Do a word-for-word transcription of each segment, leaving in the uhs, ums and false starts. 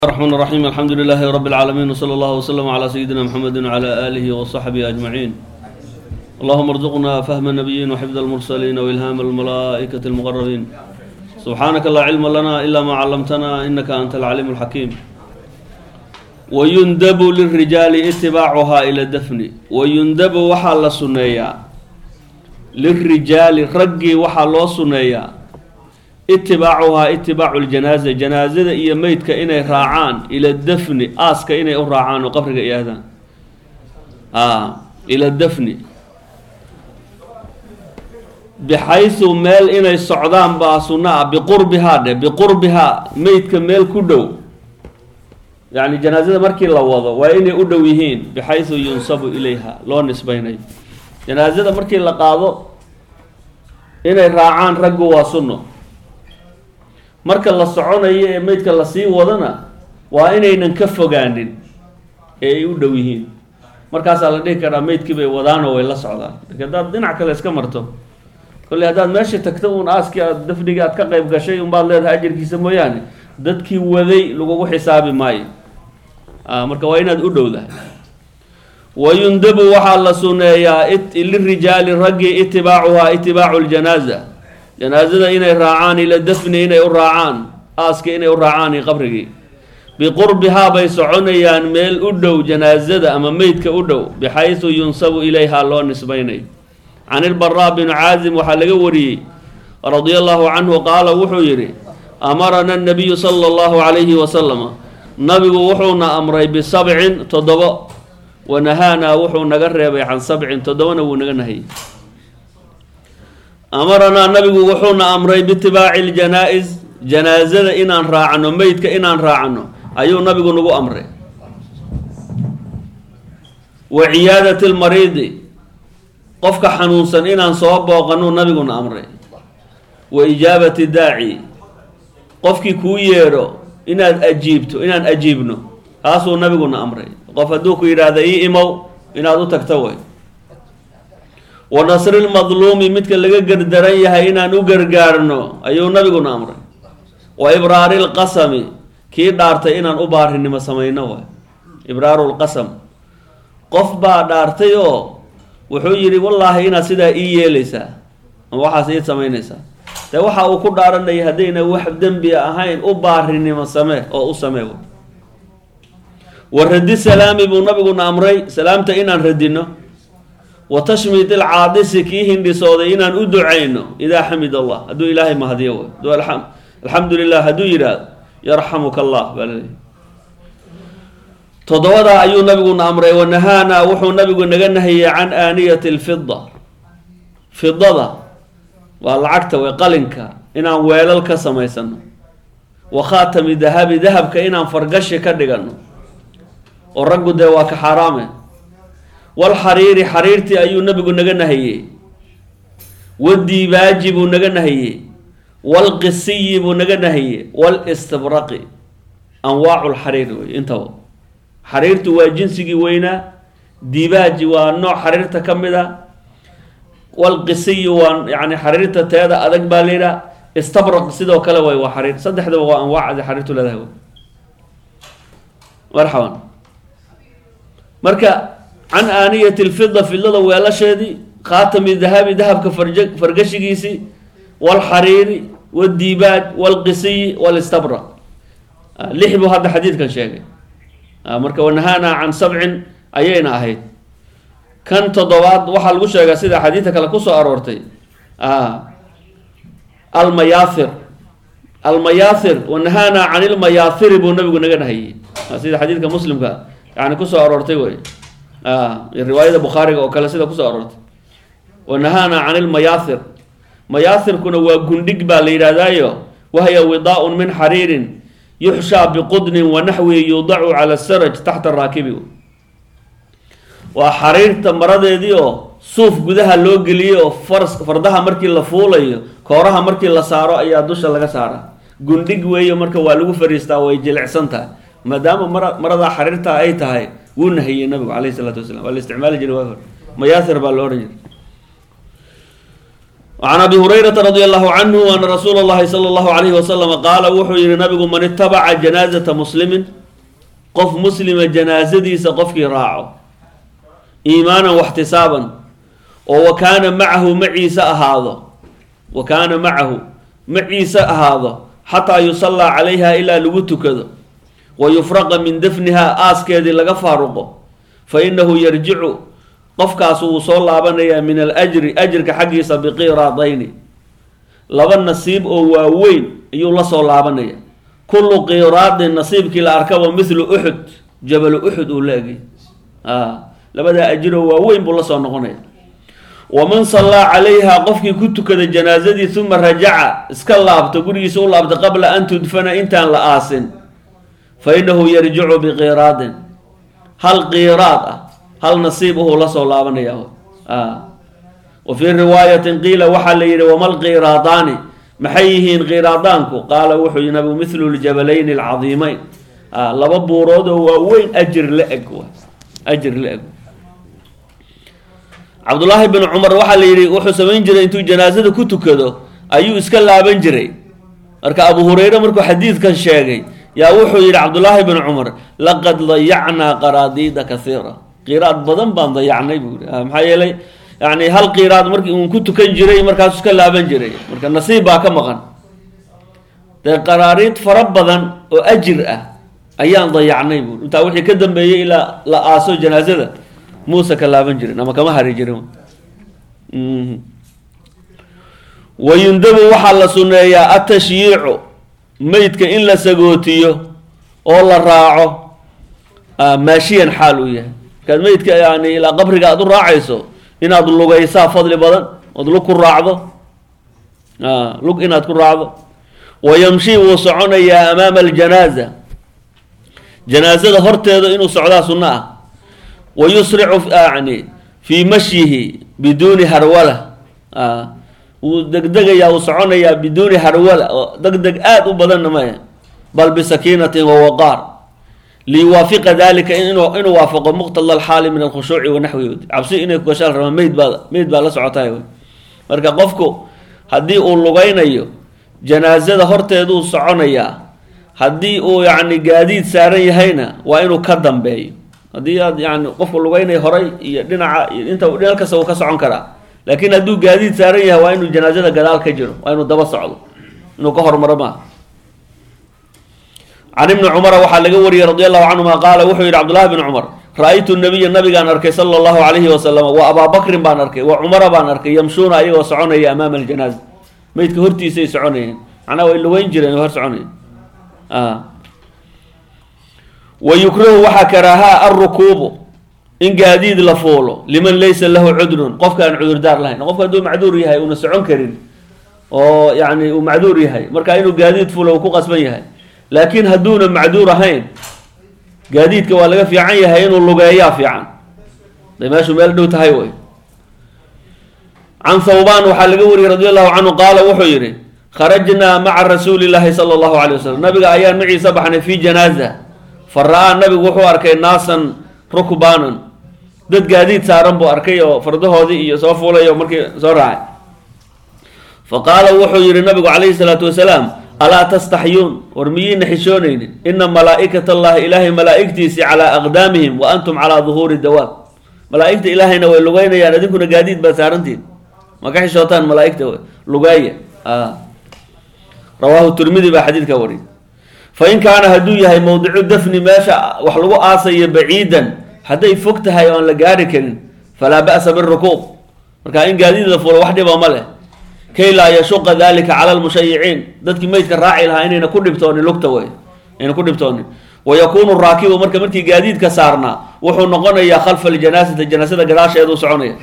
الرحمن الرحيم الحمد لله رب العالمين وصلى الله وسلم على سيدنا محمد وعلى آله وصحبه أجمعين. اللهم ارزقنا فهم النبيين وحفظ المرسلين وإلهام الملائكة المقربين. سبحانك لا علم لنا إلا ما علمتنا إنك أنت العليم الحكيم. ويندب للرجال اتباعها إلى الدفن. ويندب وحال سنيا للرجال رقي وحال سنيا اتباعها اتباع الجنازة جنازة إيا ميتك إني راعان إلى الدفن آسك إني راعان وقبرك إياها آه إلى الدفن بحيث ميل إني السعودان باسونا بقربها ده بقربها ميتك ميل كدو يعني جنازة مركي لوضع وإني أدويهين بحيث ينصب إليها لو نسبيني جنازة مركي لقاضو إني راعان رقوا واسنو marka la soconayo ee meydka la sii wadana waa inaynan ka fogaanin ee ay u dhow yihiin markaas la dhigi karaa meydkii bay wadaan oo way la socdaan hadaad dhinac kale iska marto kulli hadaad meesha tagto uun aaskii aad dafniga aad ka qayb gashay un baad leedahay ajirkiisa mooyaane dadkii waday lagugu xisaabi maayo ah marka waa inaad u dhowdahay wayundabu waxa la suneeyaa lirijaali ragi itibaacuha itibaacu aljanaza جنازة إني راعان إلى الدفن إني راعان آسك إني راعان قبري بقربها بيسعنيان ميل أدو جنازة أما ميتك أدو بحيث ينصب إليها الله نسبيني عن البراء بن عازم وحلقوري رضي الله عنه قال وحيري أمرنا النبي صلى الله عليه وسلم نبي وحونا أمري بسبع تضبط ونهانا وحونا قرب عن سبع تضبط ونغنهي أمرنا النبي وحونا أمري باتباع الجنائز جنازة إنان راعنو ميتك إنان راعنو أيو النبي نقو أمري وعيادة المريض قفك حنوسا إنان صواب وقنو النبي أمري وإجابة الداعي قفك كويرو إنان أجيبتو إنان أجيبنو هاسو النبي أمري قفدوك إرادة إي إمو إنادو تكتوي ونصر المظلوم مثل لغا غردريها إنان أغرغارنو أيو نبينا أمر وإبرار القسم كي دارت إنان أبارهن ما سمينو إبرار القسم قف با دارتيو وحو يري والله إنا سيدا إيه ليسا وحا سيد سمينيسا تا وحا أكو دارن لي هدينا وحب دنبيا أهين أبارهن ما سميه أو أسميه والرد السلام بو نبينا أمري سلامت إنان ردينو وتشميت العاطس كيه هندي صودينا أدعينه إذا حمد الله أدو إلهي ما هديه دو الحمد الحمد لله هدو يراد يرحمك الله بلدي تضوضا أيو نبينا أمره ونهانا وحو نبينا نهي عن آنية الفضة فضة والعكت وقلنك إنا ويلالك سميسن وخاتم ذهب ذهب كإنا فرقش كدغنو ورقو دواك حرامه والحرير حريرتي أيو نبي نغنهي والديباج بو نغنهي والقسي بو نغنهي والاستبرق أنواع الحرير انتو حريرتي وجنسي وينا ديباج ونوع حريرتا كمدا والقسي وان يعني حريرتا تيادا أدق بالينا استبرق سيدو كلاوي وحرير صدح دو أنواع ذي حريرتو لذهو مرحبا مركا عن آنية الفضة في اللغة ولا شيء خاتم الذهب ذهب كفرقشيسي والحرير والديباج والقسي والاستبرق آه لحبوا هذا حديث كان شيء آه مركب ونهانا عن سبع أيينا أهيد كان تضواد وحل وشة سيدا حديثك لكوسو أرورتي آه المياثر المياثر ونهانا عن المياثر بالنبي قلنا هي آه سيدا حديثك مسلم كان يعني كوسو أرورتي وي آه الرواية البخاري وكلا سيدا كوسا أرد ونهانا عن المياثر مياثر كنا وجندق باليرادايو وهي وضاء من حرير يحشى بقدن ونحوه يوضع على السرج تحت الراكب وحرير تمرد ديو صوف جدها لوجليو فرس فردها مركي لفوليو كورها مركي لسارة أي دوش لجا سارة جندق ويا مركي والو فريستا ويجلع سنتا ما دام مرض مرض حريرتها أي تهاي ونهي النبي عليه الصلاة والسلام والاستعمال جل وافر مياثر بالورنج وعن أبي هريرة رضي الله عنه أن رسول الله صلى الله عليه وسلم قال وحي نبي من اتبع جنازة مسلم قف مسلم جنازتي سقف راعه إيمانا واحتسابا وكان معه معيسى هذا وكان معه معيسى هذا حتى يصلى عليها إلى لغت كذا ويفرق من دفنها آس كذا لغا فارقه فإنه يرجع قفكاس وصول لابنيا من الأجر أجر كحقي بقيراطين لبن نصيب أو وين يلا صول لابنيا كل قيراط نصيب كلا أركبه مثل أحد جبل أحد أولاقي آه لبدا أجر وين بلا صول نغنيا ومن صلى عليها قفك كنت كذا جنازتي ثم رجع اسكالله تقول يسول الله قبل أن تدفن انت لآسن فإنه يرجع بقيراط هل قيراط هل نصيبه لصو لابنيا آه. وفي رواية قيل وحل وما القيراطان محيهين قيراطانكو قال وحي نبي مثل الجبلين العظيمين آه. لببو روده وين أجر لأقوى أجر لأقوى عبد الله بن عمر وحل يري وحو سمين جري انتو جنازة كنتو كدو أيو اسكال لابن جري أركا أبو هريرة مركو حديث كان شاقي يا وحو يري عبد الله بن عمر لقد ضيعنا قراديد كثيرة قيراد بدن بان ضيعني بوري maxaa yeelay yani hal qiraad markii uu ku tukan jiray markaas iska laaban jiray marka nasiib baa ka maqan de qaraarid fara badan oo ajir ah ayaan dayacnay buu inta wixii ka dambeeyay ila la aaso janaazada Muuse ka laaban jiray ama kama hari jiray wayundabu waxa la suneeyaa at-tashyii'u meydka in la sagootiyo oo la raaco maashiyan xaal u yahay كان ميت يعني إلى قبرك أدور راعيسو إن أدور لقيسا فضل بدن أدور لك الرعضة آه لك إن أدور الرعضة ويمشي وصعون يا أمام الجنازة جنازة هرت إنه صعدا صنع ويسرع في يعني في مشيه بدون هرولة آه ودقدق يا وصعون يا بدون هرولة دقدق آت وبدن ما بل بسكينة ووقار ليوافق ذلك إنه إنه وافق مقتضى الحال من الخشوع ونحوه عبسي إنه كشال رما ميت بالا ميت بالا سعتاي مركا قفكو هدي أو لغينيو جنازة هرت يدو صعونيا هدي أو يعني قاديد ساري هينا وإنه كدم بي هدي يعني قفكو لغيني هري يدنا أنت وديالك سو كسعون كرا لكن هدو قاديد ساري وإنه جنازة قدال كجرو وإنه دبا صعود إنه كهر مرما عن ابن عمر وحال لقوري رضي الله عنهما قال وحي عبد الله بن عمر رأيت النبي النبي كان أركي صلى الله عليه وسلم وأبا بكر بان أركي وعمر بان أركي يمشون أيه وسعون أمام الجنازة ميت كهرتي سي سعون أنا وإلا وين جرين وهر سعون آه ويكره وحكرها الركوب إن قاديد لفولو لمن ليس له عذر قف كان عذر دار لهين قف كان دو معذور يهي ونسعون كرين أو يعني ومعذور يهي مركا إنه قاديد فولو وكو قسبين يهي لكن هدون معذورة هين قاديد كوالغا في عين هين واللقايا في عين لما شو مالدو تهيوي عن ثوبان وحلقوري رضي الله عنه قال وحيري خرجنا مع رسول الله صلى الله عليه وسلم نبي أيام معي سبحنا في جنازة فرأى النبي وحو أركي ناسا ركبانا ضد قاديد سارن بو أركي فرده هذه يصفوا لي ومركي زرع فقال وحيري النبي عليه الصلاة والسلام ألا تستحيون ورميين حشونين إن ملائكة الله إلهي ملائكتي على أقدامهم وأنتم على ظهور الدواب ملائكة إلهي نوي اللغاية يا نديكونا قاديد بسارنتين ما كان شوطان ملائكة لغاية آه. رواه الترمذي بحديث كوري فإن كان هدوية هي موضع الدفن ماشى وحلقوا آسي بعيدا حتى يفكتها يوان لقارك فلا بأس بالركوب مركا إن قاديد لفور وحدة بماله كي لا يشق ذلك على المشيعين ذاتك ميت الراعي لها إننا كل بتوني لكتوي إننا كل بتوني ويكون الراكب مركا مركي قاديد كسارنا وحو نقونا يا خلف الجنازة الجنازة قراش يدو سعوني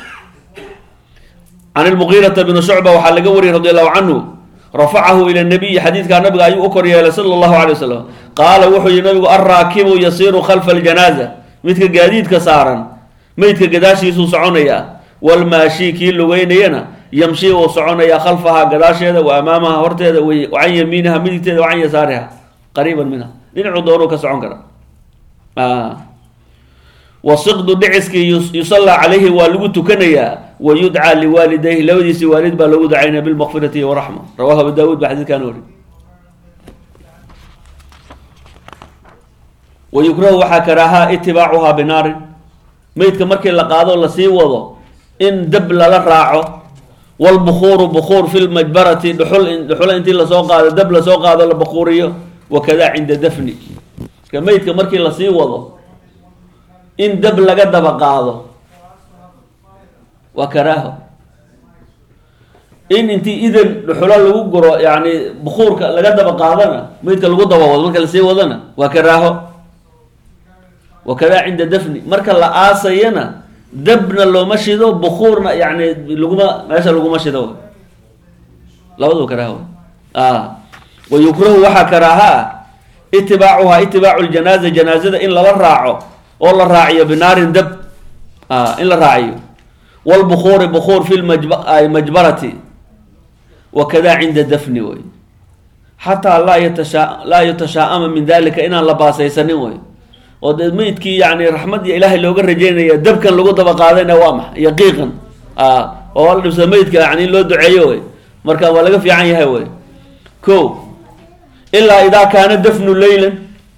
عن المغيرة بن شعبة وحال قوري رضي الله عنه رفعه إلى النبي حديث كان نبي أيو أكري صلى الله عليه وسلم قال وحو النبي الراكب يصير خلف الجنازة ميت قاديد كسارا ميت قداش يسو سعوني والماشي كي لوينينا يمشي وصعون يا خلفها قداشها وأمامها هرتها وعن يمينها مدتها وعن يسارها قريبا منها لنعو دوروك سعون كرا آه. وصقد دعسك يصلى عليه والوت كنيا ويدعى لوالديه لوديس والد بلغ دعينا بالمغفرة ورحمة رواه أبو داود بحديث كان وري ويكره وحكرها اتباعها بنار ميت كمركي لقاضو لسي وضو إن دب للراعه والبخور بخور في المجبرة دحول دحول انت لسوق هذا دب لسوق هذا البخورية وكذا عند دفني كميت كمركي لسي وضو إن دب لقد بقاضو وكراهه إن أنت إذا الحلال لو جرا يعني بخور لقد بقاضنا ميت لو جدا وضو مركل سي وضنا وكراهه وكذا عند دفني مركل لآسينا دبنا لو مشي ذو بخورنا يعني لقمة ماشى لقمة مشي ذو لا وضو كراهه آه ويكره وحى كراها اتباعها اتباع الجنازة جنازة إن لا راعه والله راعيه بنار دب آه إن لا راعيه والبخور بخور في المجبرة وكذا عند دفن وي حتى لا يتشاء لا يتشاءم من ذلك إن الله باسي سنوي ودميتك يعني رحمة إلهي لو رجينا دب كان لو دبا قادنا وامح يقيقا اه والله سميتك يعني لو دعيوي مركا ولا في عين هوي كو إلا إذا كان دفن ليلا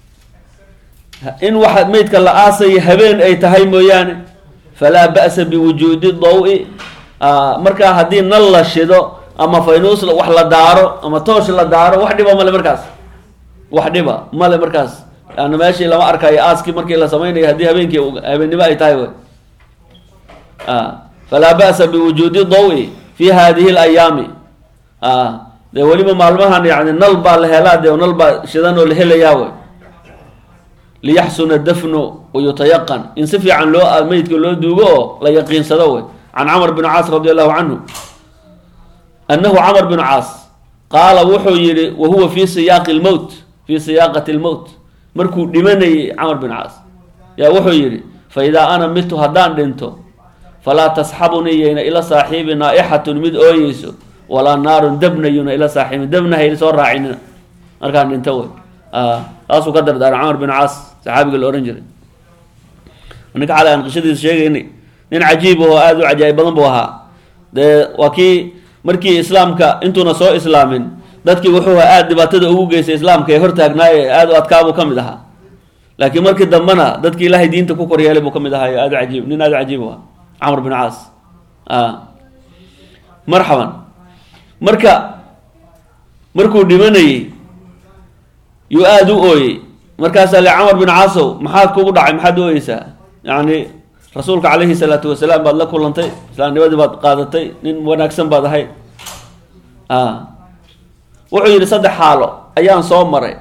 إن واحد ميتك لا آسي هبين أي تهيمو يعني فلا بأس بوجود الضوء آه مركا هدي نلا شدو أما فينوس وحلا دارو أما توش لا دارو واحد يبقى مال مركز واحد يبقى مال مركز أنا ماشي لما أركاي آسكي مركي لا سميني هدي هبينك هبين نبأي تايوي آه فلا بأس بوجود الضوء في هذه الأيام آه ده ولي معلومة يعني نلبا لهلا ده ونلبا شدانو لهلا ياوي ليحسن الدفن ويتيقن إن سفي عن لو الميت لو دوغو لا يقين صدوي عن عمرو بن عاص رضي الله عنه أنه عمرو بن عاص قال وحو يري وهو في سياق الموت في سياقة الموت مركو دمني عمرو بن عاص يا وحو يري فإذا أنا مت هدان دنتو فلا تسحبني إلى صاحب نائحة مد أويسو ولا نار دبنيون إلى صاحب دبنه إلى صور راعينا أركان دنتو آه أصو قدر دار عمرو بن عاص صحابي الأورنجري ونك على أن قصدي الشيء إني نين عجيب وهو آذو عجائب بضم بوها ده وكي مركي إسلامك أنتو نسوا إسلامين دادك وحوها آد دباتد أوجيس إسلامك يهرتك ناي آذو أتكابو كم دها لكن مركي دمنا دادك إلهي دين تكوكر يالبو كم دها آذو عجيب نين آذو عجيبها عمرو بن عاص آه مرحبا مركا مركو دمني يؤادو أوي مركز لعمر بن عاصو محاد كوكو دعي محاد أويسا يعني رسولك عليه الصلاة والسلام بعد لك ولنتي سلام نبادي بعد قادتي نين وناكسن بعد هاي آه وعير صدح حاله أيام صوم مري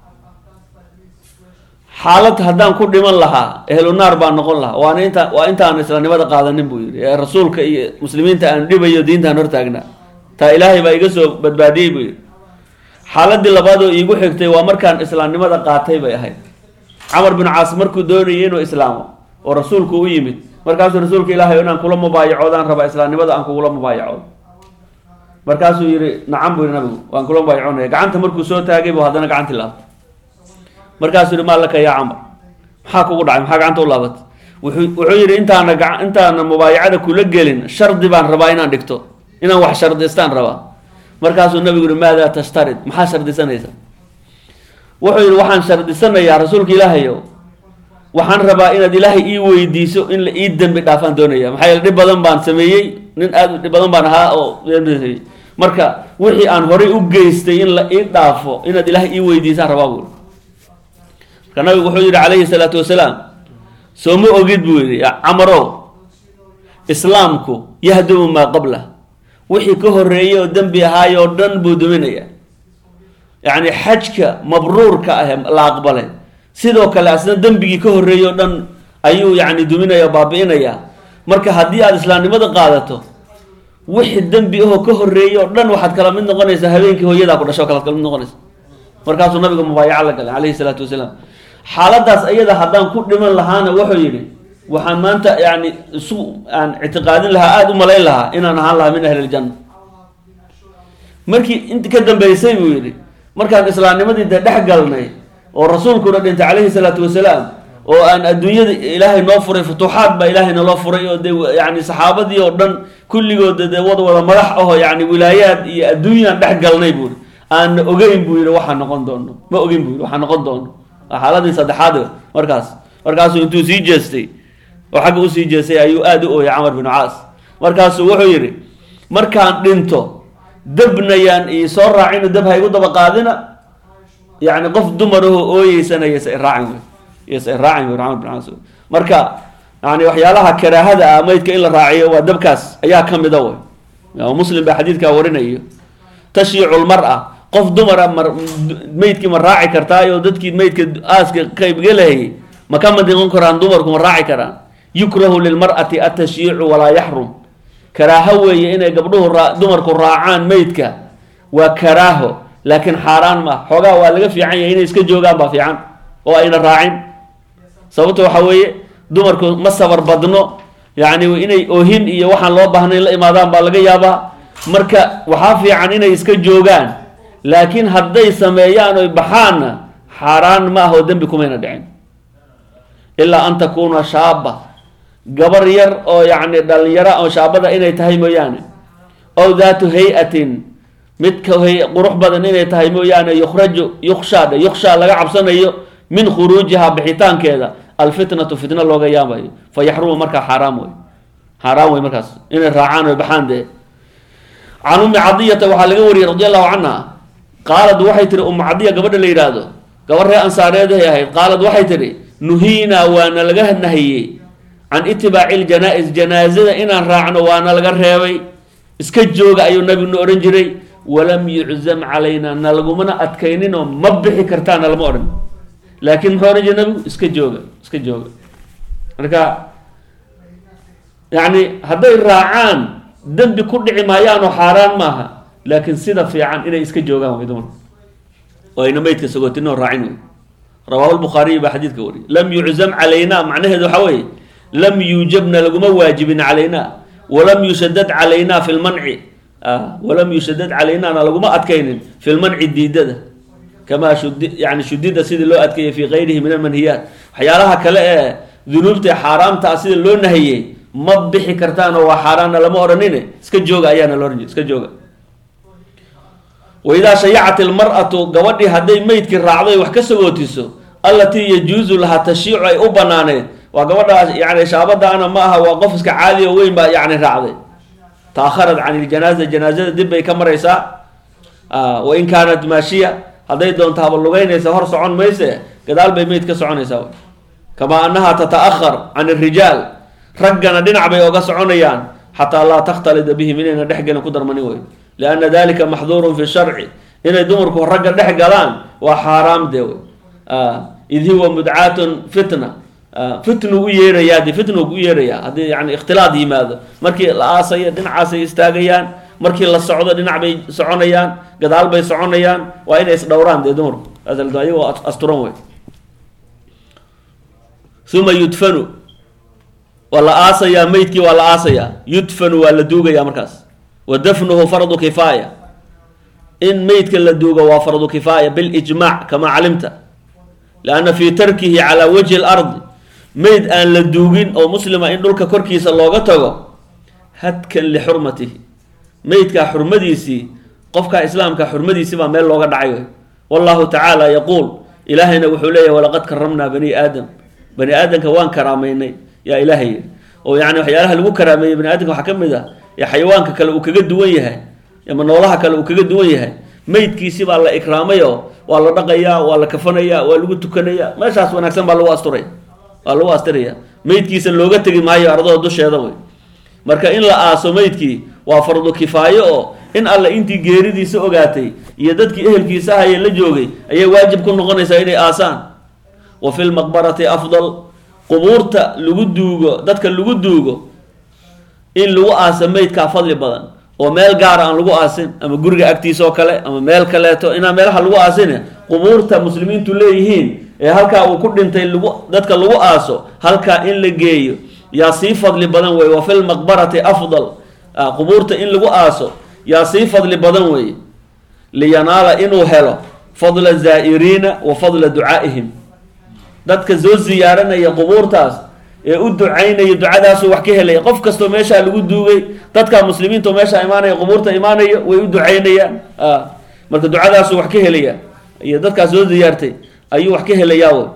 حالت هدان كل من لها أهل النار بان نقول لها وأنا أنت وأنت أنا سلام نبادي قادة نبوي يا رسولك مسلمين تأن دبي يدين تنرتاجنا تا إلهي بيجسو بدبادي بوي xaaladii labaad oo iigu xigtay waa markaan islaamnimada qaatay bay ahayd Amr bin Aas markuu doonayay inuu islaamo oo rasuulku u yimid markaas rasuulka Ilaahay inaan kula mubaayacoodaan raba islaamnimada aan kula mubaayacood markaas uu yiri nacam buu nabigu waan kula mubaayacoonay gacanta markuu soo taagay buu hadana gacantii laabtay markaas uu yiri maalaka ya Amr maxaa kugu dhacay maxaa gacanta u laabatay wuxuu yiri intaana intaana mubaayacada kula gelin shardi baan rabaa inaan dhigto inaan wax shardiistaan rabaa markaasuu nabigu yiri maada tashtarid maxaa shardisanaysa wuxuu yiri waxaan shardisanayaa rasuulka Ilaahayo waxaan rabaa inaad Ilaahay ii weydiiso in la ii dambi dhaafan doonaya maxay dhib badan baan sameeyay nin aad dhib badan baan ahaa oo marka wixii aan horay u geystay in la ii dhaafo inaad Ilaahay ii weydiiso rabaa buu kana nabigu wuxuu yiri calayhi salaatu wasalaam soo ma ogid buu yiri Amro islaamku yahdumu ma qabla wixii ka horeeyay oo dambi ahaay oo dhan buu duminaya yani xajka mabruurka ah la aqbalay sidoo kale asna dambigii ka horeeyay oo dhan ayuu yani duminaya baabiinaya marka hadii aad islaamnimada qaadato wixii dambi oo ka horeeyay oo dhan waxaad kala mid noqonaysaa habeenkii hooyada ku dhasho kala mid noqonaysaa markaasuu nabiga mubaayaca la galay calayhi salaatu wasalaam xaaladaas ayada haddaan ku dhiman lahaana wuxuu yiri waxaan maanta yani isu aan i'tiqaadin lahaa aad u malayn lahaa inaan ahaan lahaa min ahli janna markii inta ka dambeysay buu yiri markaan islaamnimadii dhex galnay oo rasuulkuna dhintay calayhi salaatu wasalaam oo aan adduunyada ilaahay noo furay futuuxaad baa ilaahayna loo furay oo de yani saxaabadii oo dhan kulligooda dee wada wada madax aho yani wilaayaad iyo adduunyaan dhex galnay buu yidhi aan ogeyn buu yidhi waxaa noqon doono ma ogeyn buu yidhi waxaa noqon doono xaaladii saddexaad markaas markaasuu intuu sii jeestay oo xagga usii jeestay ayuu aada u ooyay camar binu caas markaasuu wuxuu yidhi markaan dhinto dabnayaan ii soo raacino dab ha igu daba qaadina yani qof dumarahoo ooyeysana ysa iraacin wey ysa iraacin wey camar bin caas marka yani waxyaalaha karaahada ah maydka in la raaciyo waa dabkaas ayaa ka mida wey muslim baa xadiidkaa warinayo tashyiicu lmar-a qof dumara mar maydkii ma raaci kartaayo dadkii maydka aaska qaybgelahayay ma ka mid noqon karaan dumarku ma raaci karaan yukrahu lilmar'ati atashyiicu walaa yaxrum karaaho weeye inay gabdhuhu raa dumarku raacaan maydka waa karaaho laakiin xaaraan ma xoogaa waa laga fiican yahay inay iska joogaan baa fiican oo ayna raacin sababta waxa weeye dumarku ma sabar badno yani inay oohin iyo waxaan loo baahnay la imaadaan baa laga yaabaa marka waxaa fiican inay iska joogaan laakiin hadday sameeyaan oy baxaanna xaaraan ma ah oo dembi kumayna dhicin ilaa an takuuna shaaba gabar yar oo yacni dhalinyaro oo shaabada inay tahay mooyaane ow daatu hay-atin midka hay qurux badan inay tahay mooyaane yukhraju yukshaadhe yukshaa laga cabsanayo min khuruujihaa bixitaankeeda alfitnatu fitna looga yaabayo fa yaxrumu markaa xaaraam wey xaaraam wey markaas inay raacaan oy baxaan dee can ummi cadiyata waxaa laga wariyey radi allahu canha qaalad waxay tihi ummu cadiya gabadha la yidhaahdo gabar ree ansaareedahay ahayd qaalad waxay tihi nuhiinaa waana laga nahiyey can itibaaci ljanaa-is janaazada inaan raacno waana laga reebay iska jooga ayuu nabiguna odhan jiray walam yuczam calayna na lagumana adkayninoo ma bixi kartaana lama odhan laakiin muxuu odhan jiray nabigu iska jooga iska jooga marka yani hadday raacaan dembi ku dhici maayaanoo xaaraan maaha laakiin sida fiican inay iska joogaan way dumarku oo ayna maydka sagootinoo raacin wey rawaahu lbukhaariyi baa xadiidka wariyay lam yuczam calayna macnaheedu waxaa weeye lam yuujabna laguma waajibin calayna walam yushadad calayna fi lmanci walam yushadad calaynana laguma adkaynin fi lmanci diidada kamaa shudi yani shudida sidii loo adkeeyey fi kayrihi min almanhiyaat waxyaalaha kale ee dunuubta xaaraamta ah sida loo nahiyey ma bixi kartaan oo waa xaaraanna lama odhanine iska jooga ayaana la ohan jir iska jooga waidaa shayacat ilmar-atu gabadhii hadday meydkii raacday wax ka sagootiso allatii yajuusu lahaa tashiicu ay u banaaneyd waa gabadha yani shaabadaana ma aha waa qof iska caadi oo weyn baa yani raacday taakharat can iljanaaza janaazada dib bay ka maraysaa wain kaanat maashiya hadday doonto haba lugeynaysa hor socon mayse gadaal bay meyd ka soconaysaa kamaa annaha tata-ahar can irijaal raggana dhinac bay oga soconayaan xataa laa takhtalida bihim inayna dhex gelin ku darmani wey lianna dalika maxduurun fi sharci inay dumarku ragga dhex galaan waa xaaraam dee wey id huwa mudcaatun fitna fitnu u yeerayaa de fitnu u yeerayaa haddii yani ikhtilaad yimaado markii la aasayo dhinacaasay istaagayaan markii la socdo dhinac bay soconayaan gadaal bay soconayaan waa inay isdhowraan dee dumarku ayagoo asturan wey uma yudfanu waa la aasayaa meydkii waa la aasayaa yudfanu waa la duugayaa markaas wa dafnuhu fardu kifaaya in meydka la duugo waa fardu kifaaya bilijmaac kamaa calimta lianna fii tarkihi calaa wajhi lardi meyd aan la duugin oo muslima in dhulka korkiisa looga tago hadkan lixurmatihi meydkaa xurmadiisii qofkaa islaamka xurmadiisii baa meel looga dhacay wey wallahu tacaala yaquul ilaahayna wuxuu leeyahy walaqad karamnaa bani aadam bani aadamka waan karaameynay yaa ilaahay yidhi oo yani waxyaalaha lagu karaameeyey bani aadamka waxaa ka mid ah ee xayawaanka kale uu kaga duwan yahay ama noolaha kale uu kaga duwan yahay meydkiisi baa la ikraamay oo waa la dhaqayaa waa la kafanayaa waa lagu tukanayaa meeshaas wanaagsan baa lagu asturay waa lagu astiraya meydkiisa looga tegi maayo ardada dusheeda wey marka in la aaso meydkii waa fardu kifaayo oo in alle intii geeridiisa ogaatay iyo dadkii ehelkiisa ahayee la joogay ayay waajib ku noqonaysaa inay aasaan wa fi lmaqbarati afdal qubuurta lagu duugo dadka lagu duugo in lagu aasa meydkaa fadli badan oo meel gaara aan lagu aasin ama guriga agtiisa oo kale ama meel kaleeto inaan meelaha lagu aasin qubuurta muslimiintu leeyihiin ee halkaa uu ku dhintay lagu dadka lagu aaso halkaa in la geeyo yaa sii fadli badan wey wa fi lmaqbarati afdal qubuurta in lagu aaso yaa sii fadli badan wey liyanaala inuu helo fadla zaa'iriina wa fadla ducaa'ihim dadka soo ziyaaranaya qubuurtaas ee u ducaynaya ducadaasuu wax ka helaya. qof kastoo meeshaa lagu duugay dadka muslimiinta oo meesha imaanaya qubuurta imaanaya way u ducaynayaan marka ducadaasuu wax ka helaya iyo dadkaas soo ziyaartay ayuu wax ka helayaa way.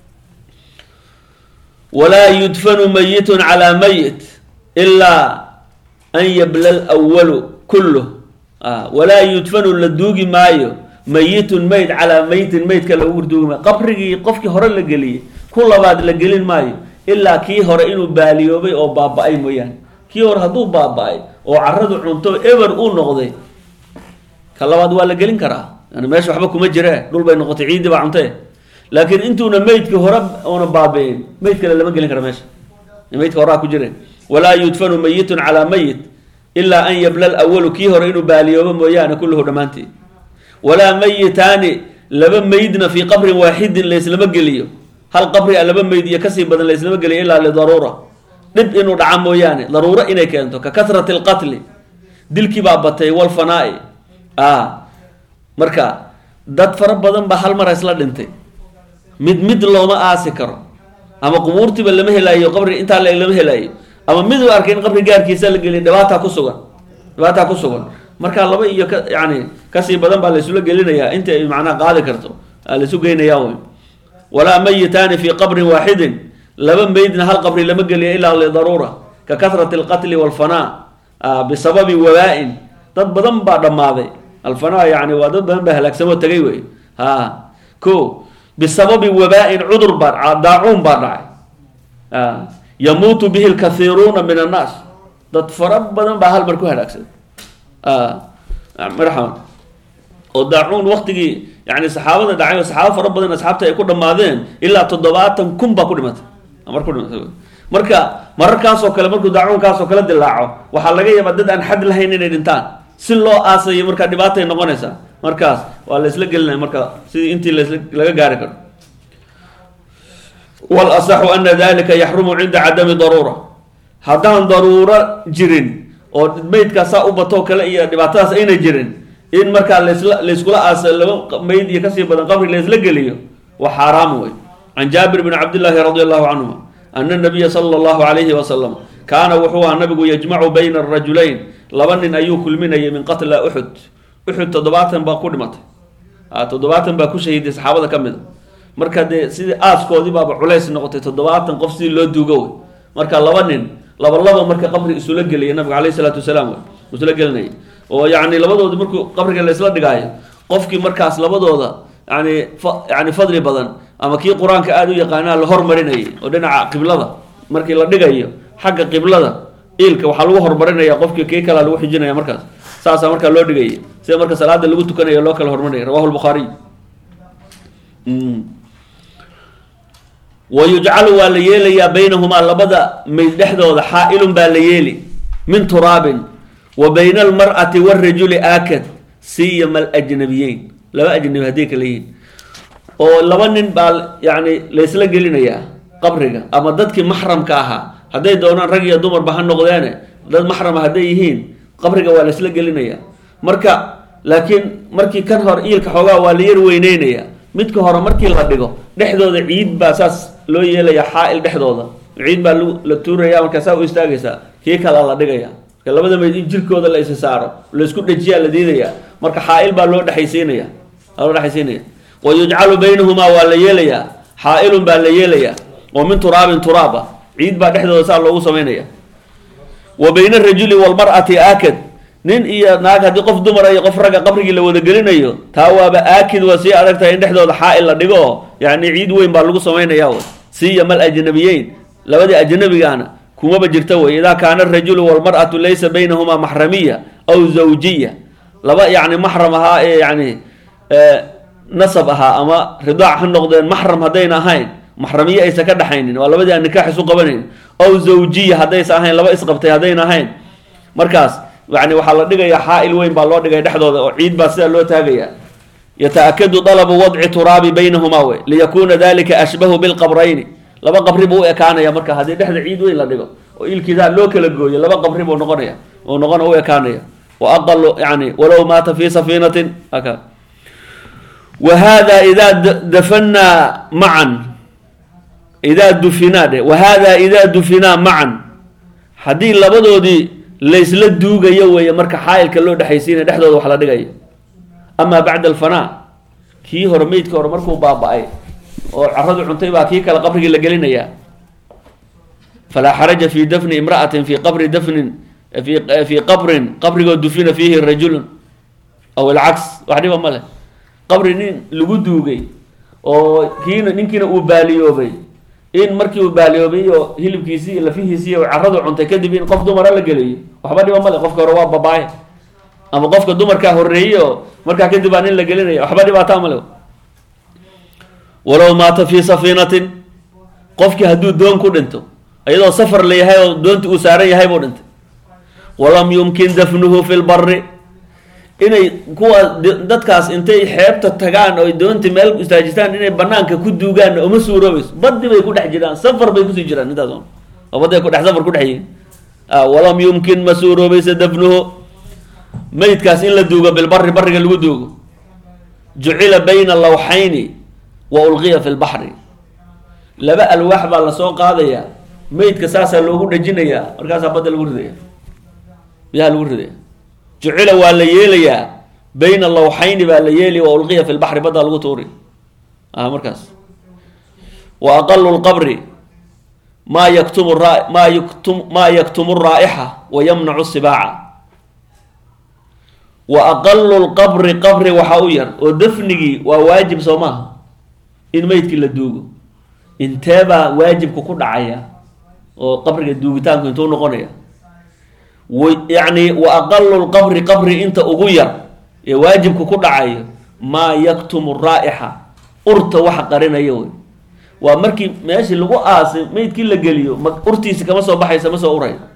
walaa yudfanu mayitun calaa mayit ilaa an yabla alwalu kulluh walaa yudfanu la duugi maayo mayitun mayd calaa mayitin maydka lagu duugi maayo. qabrigii qofkii hore la geliyey ku labaad la gelin maayo ilaa kii hore inuu baaliyoobay oo baaba-ay mooyaane. kii hore hadduu baaba-ay oo caradu cunto eber uu noqday ka labaad waa la gelin karaa, yani meesha waxba kuma jiree dhul bay noqotay ciidii baa cuntee. laakiin intuuna maydkii hore oona baaba-een mayd kale lama gelin kara meesha, maydka horaa ku jireen. walaa yudfanu mayitun calaa mayit ilaa an yabla alawalu kii hore inuu baaliyoobo mooyaane kulluhu dhammaantii. walaa mayitaani laba maydna fii qabrin waaxidin layslama geliyo, hal qabri a laba mayd iyo kasii badan layslama geliyo ilaa lidaruura dhib inuu dhaca mooyaane, daruuro inay keento. ka kasrati alqatli dilkii baa batay walfanaa'i marka dad fara badan baa hal mar isla dhintay, mid mid looma aasi karo, ama qubuurtiiba lama helaayo qabri intaa le lama helaayo, ama mid u arkay in qabri gaarkiisa la geliya dhibaataa ku sugan dhibaataa ku sugan markaa laba iyo ka yani kasii badan baa laysula gelinayaa inta ay macnaha qaadi karto laysu geynayaa wey. walaa mayitaani fii qabrin waaxidin laba maydna hal qabri lama geliya ilaa lidaruura ka kasrati alqatli walfanaa bisababi wabaa-in dad badan baa dhammaaday. alfanaa yani waa dad badan baa halaagsamoo tagay wey ha ko bisababi wabaa-in cudur baa daacuun baa dhacay yamuutu bihi lkathiiruuna min annaas dad fara badan baa hal mar ku halaagsaday marxaban oo daacuun waktigii yani saxaabada dhacay oo saxaabo fara badan asxaabta ay ku dhammaadeen ilaa toddobaatan kun baa ku dhimatay mar ku dhimatay marka mararkaasoo kale markuu daacuunkaasoo kale dilaaco waxaa laga yaabaa dad aan xad lahayn inay dhintaan si loo aasayo markaa dhibaatay noqonaysaa. markaas waa la isla gelinaya marka sidii intii lasla laga gaari karo. walasaxu ana dalika yaxrumu cinda cadami daruura haddaan daruuro jirin oo maydkaasaa u batoo kale iyo dhibaatadaas ayna jirin in markaa lasla layskula aasa laba mayd iyo kasii badan qabri laysla geliyo waa xaaraam wey. can jaabir bni cabdillaahi radi allahu canhuma ana nabiya sala allahu alayhi wasalam kaana wuxuu aha nabigu yajmacu bayna arajulayn laba nin ayuu kulminayay min qatla uxud. uxud toddobaatan baa ku dhimatay toddobaatan baa ku shahiiday saxaabada ka mid a. marka dee sidii aaskoodii baaba culays noqotay toddobaatan qof sidii loo duugo wey. marka laba nin laba laba marka qabri isula gelaya nabiga alayhi salaatu wasalaam wey isula gelinaya oo yani labadoodi markuu qabriga la isla dhigaayo qofkii markaas labadooda yani yani fadli badan ama kii qur-aanka aada u yaqaanaa la hormarinayay oo dhinaca qiblada markii la dhigayo xagga qiblada iilka waxaa lagu hormarinaya qofkii kii kalaa lagu xijinaya markaas saasaa markaa loo dhigayay sida marka salaada lagu tukanayo loo kala hormarinaya rawahu lbukhaariy. wayujcalu waa la yeelayaa baynahumaa labada mayd dhexdooda xaa-ilun baa la yeeli min turaabin wa bayna almar'ati warajuli aakad siyama alajnabiyeyn laba ajnabi hadday kala yihiin oo laba nin baa yani laysla gelinayaa qabriga ama dadkii maxramka ahaa hadday doonaan rag iyo dumarba ha noqdeene dad maxrama hadday yihiin qabriga waa laysla gelinayaa. marka laakiin markii kan hor iilka xoogaa waa la yar weyneynaya midka hore markii la dhigo dhexdooda ciid baa saas loo yeelaya xaa-il dhexdooda ciid baa la tuuraya markaasaa u istaagaysaa kii kalaa la dhigaya marka labada mayd in jirkooda la isi saaro laisku dhejiyaa la diidaya marka xaa-il baa loo dhexaysiinaya loo dhexaysiinaya. wa yujcalu baynahumaa waa la yeelayaa xaa-ilun baa la yeelayaa oo min turaabin turaaba ciid baa dhexdooda saa loogu samaynaya. wa bayna arajuli walmar'ati aakad nin iyo naag haddii qof dumara iyo qof ragga qabrigii la wada gelinayo taa waaba aakid waa sii adag tahay in dhexdooda xaa-il la dhigo oo yani ciid weyn baa lagu samaynaya w siyama alajnabiyeyn labadii ajnabigaana kumaba jirta wey. idaa kaana arajulu walmar'atu laysa baynahumaa maxramiya aw zawjiya laba yani maxram ahaa ee yani nasab ahaa ama ridaac ha noqdeen maxram haddayna ahayn maxramiye aysa ka dhaxaynin waa labadii aan nikaax isu qabanayn aw zawjiya haddaysa ahayn laba isqabtay haddayna ahayn markaas yani waxaa la dhigayaa xaa-il weyn baa loo dhigaya dhexdooda oo ciid baa sidaa loo taagaya. yataakadu dalabu wadci turaabi baynahumaa wey liyakuna dalika ashbahu bilqabrayni laba qabri buu u ekaanaya marka haddii dhexda ciid weyn la dhigo oo ilkiisaa loo kala gooyo laba qabri buu noqonaya oo noqona u ekaanaya. wa aqalu yani walow maata fi safiinatin aka wa hada idaa dafanaa macan idaa dufinaa dhe wahaadaa idaa dufinaa macan haddii labadoodii laysla duugayo weeye marka xaayilka loo dhexaysiinaya dhexdooda wax la dhigayo. amaa bacda alfanaa kii hore meydka hore markuu baaba-ay oo caradu cuntay baa kii kale qabrigii la gelinayaa. falaa xaraja fi dafni imra'atin fi qabri dafnin fi qabrin qabrigoo dufina fiihi rajulun aw alcaks wax dhiba ma leh. qabri nin lagu duugay oo kiina ninkiina uu baaliyoobay in markii uu baaliyoobay iyo hilibkiisii iyo lafihiisii iyo caradu cuntay kadib in qof dumara la geliyo waxba dhiba ma leh. qofka hore waa babaaye ama qofka dumarkaa horreeyey oo markaa kadib baa nin la gelinaya waxba dhibaataa ma leh. walow maata fii safiinatin qofkii hadduu doon ku dhinto iyadoo safar la yahay oo doonti uu saaran yahay buu dhintay. walam yumkin dafnuhu fi lbari inay kuwa dadkaas intay xeebta tagaan oo doonti meel istaajistaan inay banaanka ku duugaan uma suuroobayso. badi bay ku dhex jiraan safar bay kusii jiraan intaas oo baday ku dhex safar ku dhex yihiin. walam yumkin ma suuroobaysa dafnuhu meydkaas in la duugo bilbari bariga lagu duugo. jucila bayna lawxayni wa ulqiya fi lbaxri laba alwaax baa lasoo qaadayaa meydka saasaa loogu dhejinayaa markaasaa badda lagu ridaya biyaha lagu ridaya. jucila waa la yeelayaa bayna lawxayni baa la yeelaya wa ulqiya fi lbaxri baddaa lagu tuuri markaas. wa aqalu lqabri maa yaktumu ra maa yaktum maa yaktumu raa'ixa wa yamnacu sibaaca. wa aqalu lqabri qabri waxaa u yar oo dafnigii waa waajib soo maaha in meydkii la duugo. inteebaa waajibka ku dhacaya oo qabriga duugitaanku intuu noqonaya yani wa aqalu lqabri qabri inta ugu yar ee waajibka ku dhacayo maa yaktumu raa'ixa urta waxa qarinaya wey. waa markii meeshii lagu aasay meydkii la geliyo urtiisi kama soo baxaysa ma soo uray.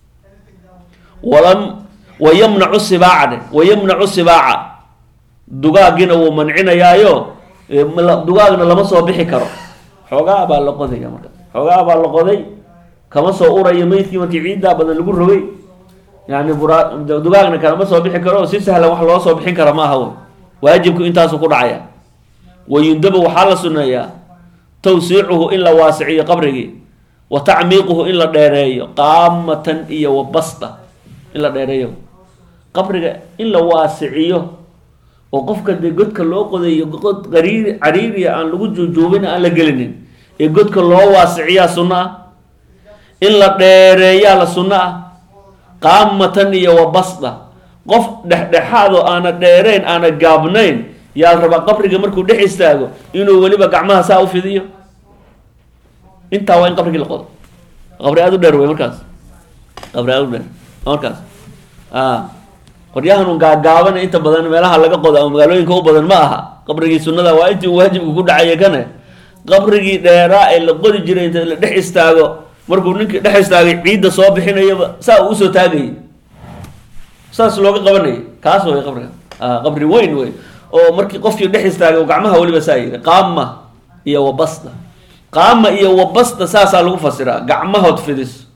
walam wayamnacu sibaaca dhe wayamnacu sibaaca dugaagina wuu mancinayaayo dugaagna lama soo bixi karo. xoogaa baa la qodaya marka xoogaa baa la qoday kama soo urayo meydkii markii ciiddaa badan lagu rogay yani dugaagna kalama soo bixi karo si sahlan wax loo soo bixin kara maaha w waajibku intaasu ku dhacaya. wayundaba waxaa la suneeyaa tawsiicuhu in la waasiciyo qabrigii wa tacmiiquhu in la dheereeyo qaamatan iyo wa basta in la dheereeyo qabriga in la waasiciyo oo qofka dee godka loo qodayo god qariiri cariiriya aan lagu juujuubin aan la gelinin ee godka loo waasiciyaa sunno ah. in la dheereeyaa la sunno ah. qaamatan iyo wa basda qof dhexdhexaad oo aana dheerayn aana gaabnayn yaa la rabaa qabriga markuu dhex istaago inuu weliba gacmaha saa u fidiyo. intaa waa in qabrigii la qodo. qabri aada u dheer wey markaas qabri aada u dheer markaas qoryahan un gaagaabana inta badan meelaha laga qodo ama magaalooyinka u badan ma aha. qabrigii sunnada waa intii waajibka ku dhacaya kane qabrigii dheeraa ee la qodi jiray inta la dhex istaago markuu ninkii dhex istaagay ciidda soo bixinayaba saa uu usoo taagayay saas looga qabanayay kaas way qabriga qabri weyn wey oo markii qofkii dhex istaagay oo gacmaha weliba saa yiri qaama iyo wabasta. qaama iyo wabasta saasaa lagu fasiraa gacmahood fidis.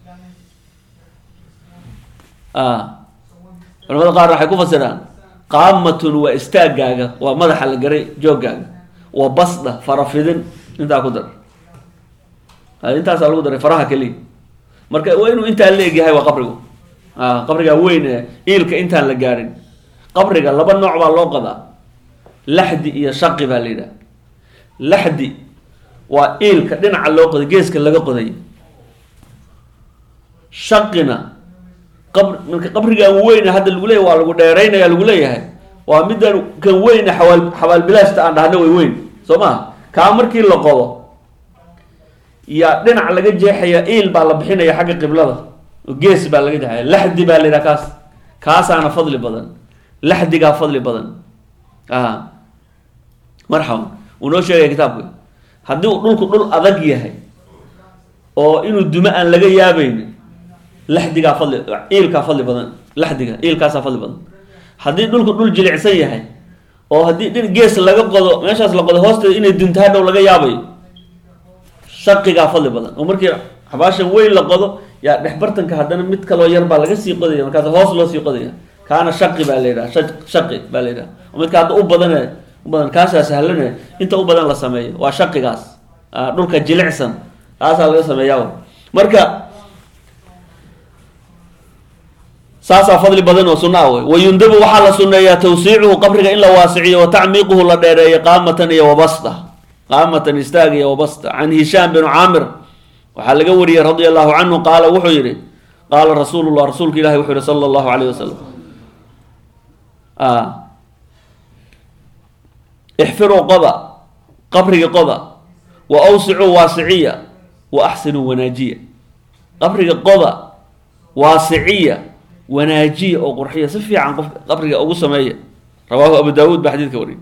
culamada qaar waxay ku fasiraan qaamatun waa istaagaaga waa madaxa la garay joogaaga. wa basda farafidin intaa ku dar intaasaa lagu daray faraha keliya marka waa inuu intaa la egyahay waa qabrigu. qabriga weyn ee iilka intaan la gaarin. qabriga laba nooc baa loo qadaa laxdi iyo shaqi baa la yidhaha. laxdi waa iilka dhinaca loo qoday geeska laga qoday. shaqina qabr marka qabrigan weyne hadda lagu leeyahay waa lagu dheeraynaya lagu leeyahay waa middan kan weyne xawaal xawaal bilaashta aan dhahna way weyn soo maha kaa markii la qodo yaa dhinac laga jeexaya iil baa la bixinaya xagga qiblada oo gees baa laga jeexaya. laxdi baa la yidhaha kaas kaasaana fadli badan. laxdigaa fadli badan. marxaban uu noo sheegaya kitaabka haddii uu dhulku dhul adag yahay oo inuu dumo aan laga yaabayn laxdigaa fadli iilkaa fadli badan. laxdiga iilkaasaa fadli badan. haddii dhulku dhul jilicsan yahay oo haddii dhin gees laga qodo meeshaas la qodo hoosteeda inay dunto hadhow laga yaabayo shaqigaa fadli badan. oo markii xabaashan weyn la qodo yaa dhexbartanka haddana mid kaloo yar baa laga sii qodaya markaas hoos loo sii qodaya kaana shaqi baa la yidhaha shaqi baa la yidhaha oo midka hadda u badane u badan kaasaa sahlane inta u badan la sameeyo waa shaqigaas dhulka jilicsan taasaa laga sameeyaa marka saasaa fadli badan oo sunna ah wey. wayundabu waxaa la sunneeyaa tawsiicuhu qabriga in la waasiciyo wa tacmiiquhu la dheereeyo qaamatan iyo wabasta qaamatan istaag iyo wabasta. can hishaam bin caamir waxaa laga wariyey radia allahu canhu qaala wuxuu yihi qaala rasuulullah rasuulka ilahi wuxuu yihi sala allahu alayh wasalam ixfiruu qoda qabriga qoda wa awsicuu waasiciya wa axsinuu wanaajiya. qabriga qoda waasiciya wanaajiya oo qurxiya si fiican qof qabriga ugu sameeya. rawaahu abu daawuud baa xadiidka wariyay.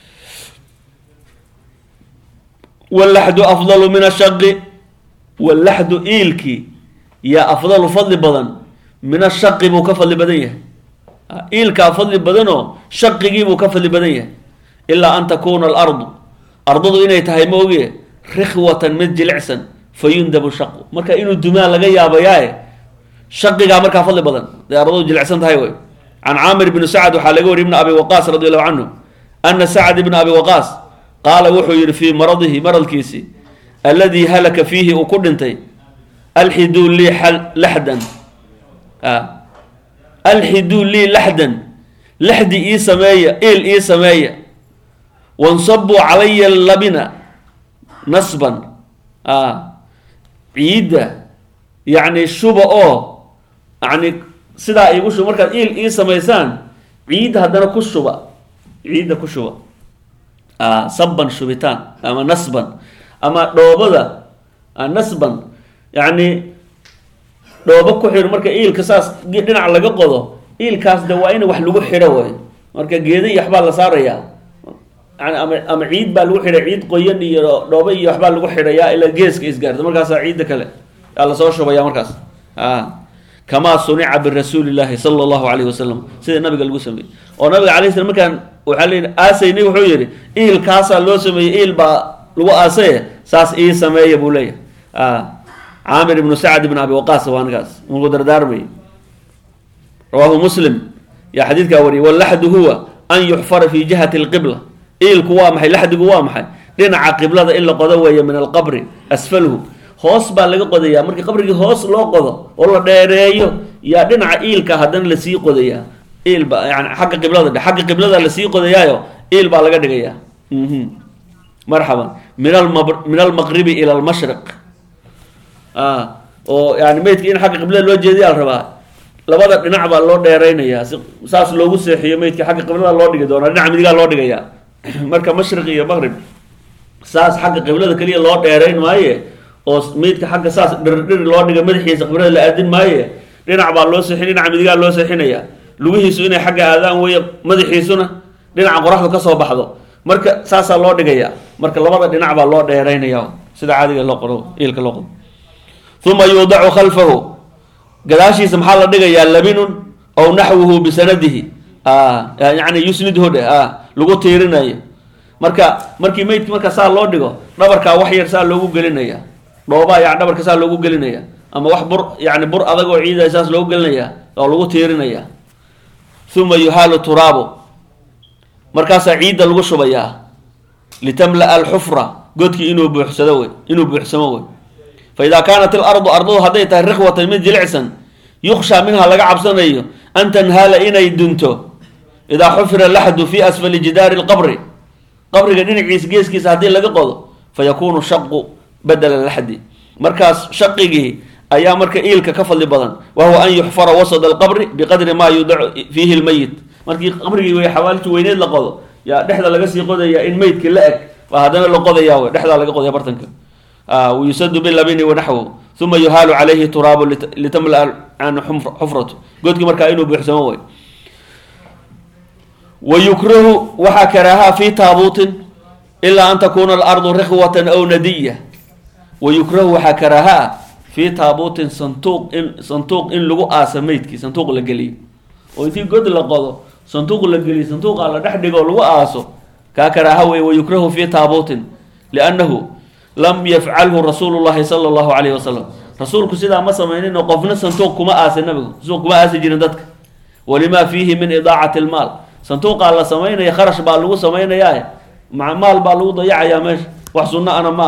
wallaxdu afdalu min ashaqi wallaxdu iilkii yaa afdalu fadli badan min ashaqi buu ka fadli badan yahay. iilkaa fadli badanoo shaqigii buu ka fadli badan yahay. ilaa an takuuna alardu ardadu inay tahay ma ogiye rikhwatan mid jilicsan fayundabu shaqu marka inuu dumaa laga yaabayaaye shaqigaa markaa fadli badan dee ardadu jilicsan tahay wey. can caamir bni sacd waxaa laga wariyay ibn abi waqaas radi allahu canhu ana sacd ibna abi waqaas qaala wuxuu yihi fii maradihi maradkiisii alladii halaka fiihi uu ku dhintay alxiduu lii laxdan alxiduu lii laxdan laxdi ii sameeya il ii sameeya wansabuu calaya labina nasban ciidda yacni shuba oo yani sidaa igu shuba markaad il ii samaysaan ciidda haddana ku shuba ciidda ku shuba sabban shubitaan ama nasban ama dhoobada nasban yacni dhoobo ku xidho marka iilka saas dhinac laga qodo iilkaas de waa in wax lagu xidho way marka geeda iyo waxbaa la saarayaa yani ama ama ciid baa lagu xidhay ciid qoyan iyo dhoobo iyo waxbaa lagu xidhayaa ilaa geeska isgaarta markaasaa ciidda kale yaa lasoo shubaya markaas kamaa sunica birasuuli llaahi sala allahu alayhi wasalam sida nabiga lagu sameeyey oo nabiga alay slam markaan waxaa leeyihi aasaynay wuxuu yihi iilkaasaa loo sameeyey iil baa lagu aasaye saas ii sameeya buu leeyahay. caamir ibnu sacd ibn abi waqaas waa ninkaas muku dardaarmay. rawaahu muslim yaa xadiidkaa wariyay. wallaxdu huwa an yuxfara fi jihati alqibla iilku waa maxay laxdigu waa maxay dhinaca qiblada in la qodo weeye min alqabri asfalhu hoos baa laga qodayaa markii qabrigii hoos loo qodo oo la dheereeyo yaa dhinaca iilka haddana lasii qodayaa iil ba yani xagga qiblada dhe xagga qiblada lasii qodayaayo iil baa laga dhigayaa. marxaban min almab min almaqribi ila almashriq oo yani meydka in xagga qiblada loo jeediyaa la rabaa labada dhinac baa loo dheereynayaa si saas loogu seexiyo meydka xagga qiblada loo dhigi doonaa dhinaca midigaa loo dhigayaa marka mashriq iyo maqrib saas xagga qiblada keliya loo dheereyn maaye oo meydka xagga saas dhirdhiri loo dhiga madaxiisa qiblada la aadin maaye dhinac baa loo seexin dhinaca midigaa loo seexinaya lugihiisu inay xagga aadaan weeye madaxiisuna dhinaca qoraxdu kasoo baxdo marka saasaa loo dhigayaa marka labada dhinac baa loo dheereynaya sida caadiga loo qoro iilka loo qodo. uma yuudacu khalfahu gadaashiisa maxaa la dhigayaa labinun aw naxwuhu bisanadihi yani yusnidhu dhe lagu tiirinayo marka markii meydki marka saa loo dhigo dhabarkaa wax yar saa loogu gelinaya dhoobaa yani dhabarka saa loogu gelinaya ama wax bur yani bur adag oo ciida saas loogu gelinaya oo lagu tiirinaya. uma yuhaalu turaabu markaasaa ciidda lagu shubayaa litamla'a alxufra godkii inuu buuxsado wey inuu buuxsamo wey. faida kaanat ilardu ardadu hadday tahay rikhwatan mid jilicsan yukshaa minha laga cabsanayo an tanhaala inay dunto idaa xufira laxdu fi asfali jidaari lqabri qabriga dhinaciisa geeskiisa haddii laga qodo fayakunu shaqu badala laxdi markaas shaqigii ayaa marka iilka ka fadli badan wahuwa an yuxfara wasada alqabri biqadri maa yudacu fiihi lmayit markii qabrigii wey xawaalti weyneed la qodo yaa dhexda laga sii qodaya in meydkii la eg baa haddana la qodaya wey dhexdaa laga qodaya bartanka wayusadu bilabini wanaxwu uma yuhaalu calayhi turaabu litamla can xufratu godkii markaa inuu buuxsamo way. wayukrahu waxaa karaahaa fi taabuutin ilaa an takuuna alardu rikhwatan aw nadiya. wayukrahu waxaa karaahaa fi taabuutin santuuq in santuuq in lagu aasa meydkii santuuq la geliyo oo intii god la qodo santuuq la geliyo santuuqa la dhex dhigo lagu aaso kaa karaaha wey. wayukrahu fi taabuutin liannahu lam yafcalhu rasuulu llahi sala allahu alayhi wasalam rasuulku sidaa ma samaynin oo qofna santuuq kuma aasa nabigu santuuq kuma aasi jirin dadka. walimaa fiihi min idaacati lmaal santuuqaa la samaynaya kharash baa lagu samaynayaa maal baa lagu dayacayaa meesha wax sunno ana ma aha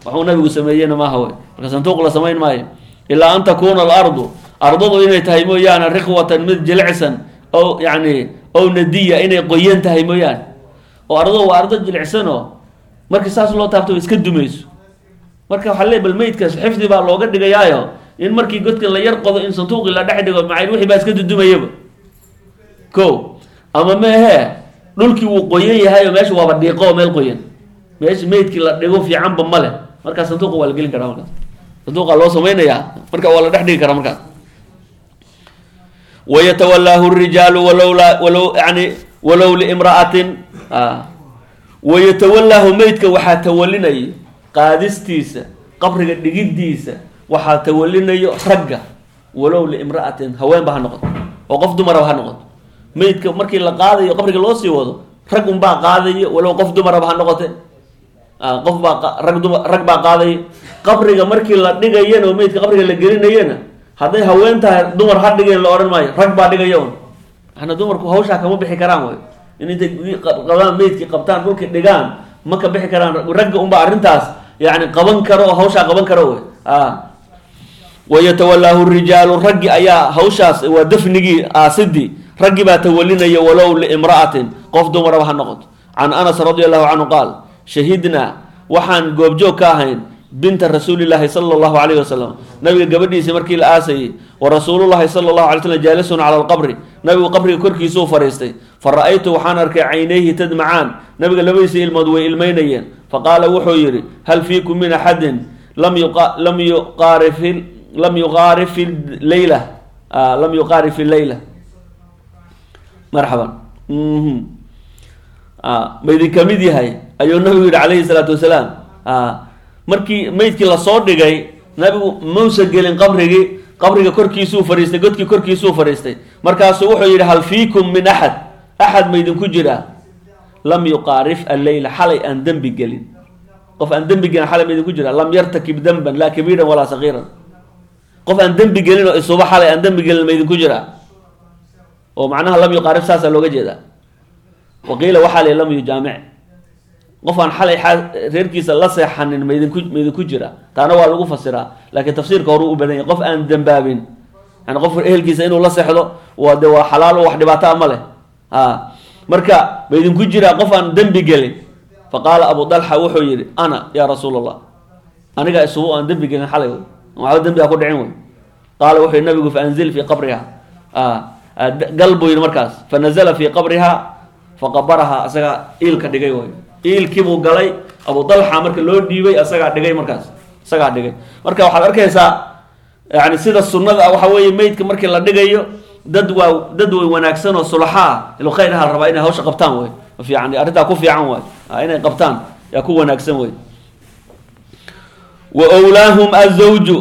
waxuu nabigu sameeyeyna maaha wey. marka sanduuq la samayn maayo ilaa an takuuna alardu ardadu inay tahay mooyaane riqwatan mid jilicsan oo yani ow nadiya inay qoyan tahay mooyaane oo ardadu waa ardo jilicsan oo markii saas loo taabto iska dumayso. marka waxaa leey bal meydkaas xifdi baa looga dhigayaayo in markii godkan la yar qodo in sanduuqi la dhex dhigo macay wixii baa iska dudumayaba ko ama mehe dhulkii wuu qoyan yahay oo meesha waaba dhiiqo meel qoyan meesha meydkii la dhigo fiicanba male markaa sanduuqa waa la gelin karaa markaas sanduuqa loo samaynayaa marka waa la dhex dhigi karaa markaas. wayatawallaahu rijaalu walowla walow yani walow liimra'atin wayatawallaahu meydka waxaa tawalinaya qaadistiisa qabriga dhigidiisa waxaa tawalinayo ragga walow liimra'atin haweenba ha noqoto oo qof dumaraba ha noqoto. meydka markii la qaadayo qabriga loo sii wado rag unbaa qaadayo walow qof dumaraba ha noqote qof baa rag dumar rag baa qaadayo. qabriga markii la dhigayana oo meydka qabriga la gelinayana hadday haween tahay dumar ha dhigeen la odhan maayo rag baa dhigaya un waxna dumarku hawshaa kama bixi karaan way in intay qabaan meydkii qabtaan dhulkii dhigaan ma ka bixi karaan ragga unbaa arrintaas yani qaban karo oo hawshaa qaban karo wey. wayatawallaahu rijaalu raggi ayaa hawshaas waa dafnigii aasidii raggi baa tawalinaya walow liimra'atin qof dumaraba ha noqoto. can anas radi allahu canhu qaal shahidnaa waxaan goobjoog ka ahayn binta rasuulillaahi sala allahu calayhi wasalam nabiga gabadhiisii markii la aasayey wa rasuulullahi sala allahu alay slam jaalisun cala alqabri nabigu qabriga korkiisuu fariistay fa ra-aytu waxaan arkay caynayhi tadmacaan nabiga labadiisii ilmood way ilmaynayeen faqaala wuxuu yidhi hal fiikum min axadin lam lam yuqaarif lam yuqaarif leyla lam yuqaarif leyla marxaban ma idinka mid yahay ayuu nabigu yidhi calayhi salaatu wasalaam. markii meydkii lasoo dhigay nabigu mausa gelin qabrigii qabriga korkiisuu fariistay godkii korkiisuu fariistay markaasuu wuxuu yidhi hal fiikum min axad axad ma idinku jiraa lam yuqaarif alleyla xalay aan dembi gelin qof aan dembi gelin xalay ma idinku jiraa lam yartakib demban laa kabiiran walaa sagiiran qof aan dembi gelin oo isuba xalay aan dembi gelin ma idinku jiraa oo macnaha lam yuqaarif saasaa looga jeedaa. waqiila waxaa le lam yujaamic qof aan xalay reerkiisa la seexanin maidinku maidinku jira taana waa lagu fasiraa laakiin tafsiirka horuu u badan yahay qof aan dambaabin yani qof ehelkiisa inuu la seexdo waa de waa xalaal wax dhibaato ma leh marka maidinku jiraa qof aan dembi gelin faqaala abu dalxa wuxuu yidhi ana yaa rasuul allah aniga isugu aan dembi gelin xalay waxba dembiga ku dhicin wey. qaala wuxuu yidhi nabigu faanzil fii qabriha gal buu yidhi markaas fanazala fii qabriha faqabaraha isagaa iilka dhigay way iilkiibuu galay abu dalxa marka loo dhiibay isagaa dhigay markaas isagaa dhigay marka waxaad arkaysaa yani sida sunnada waxa weeye meydka markii la dhigayo dad waa dad way wanaagsan oo sulaxa ah ilo khayr aha rabaa inay hawsha qabtaan way fiican arrintaa ku fiican way inay qabtaan yaa ku wanaagsan way. wa awlaahum azawju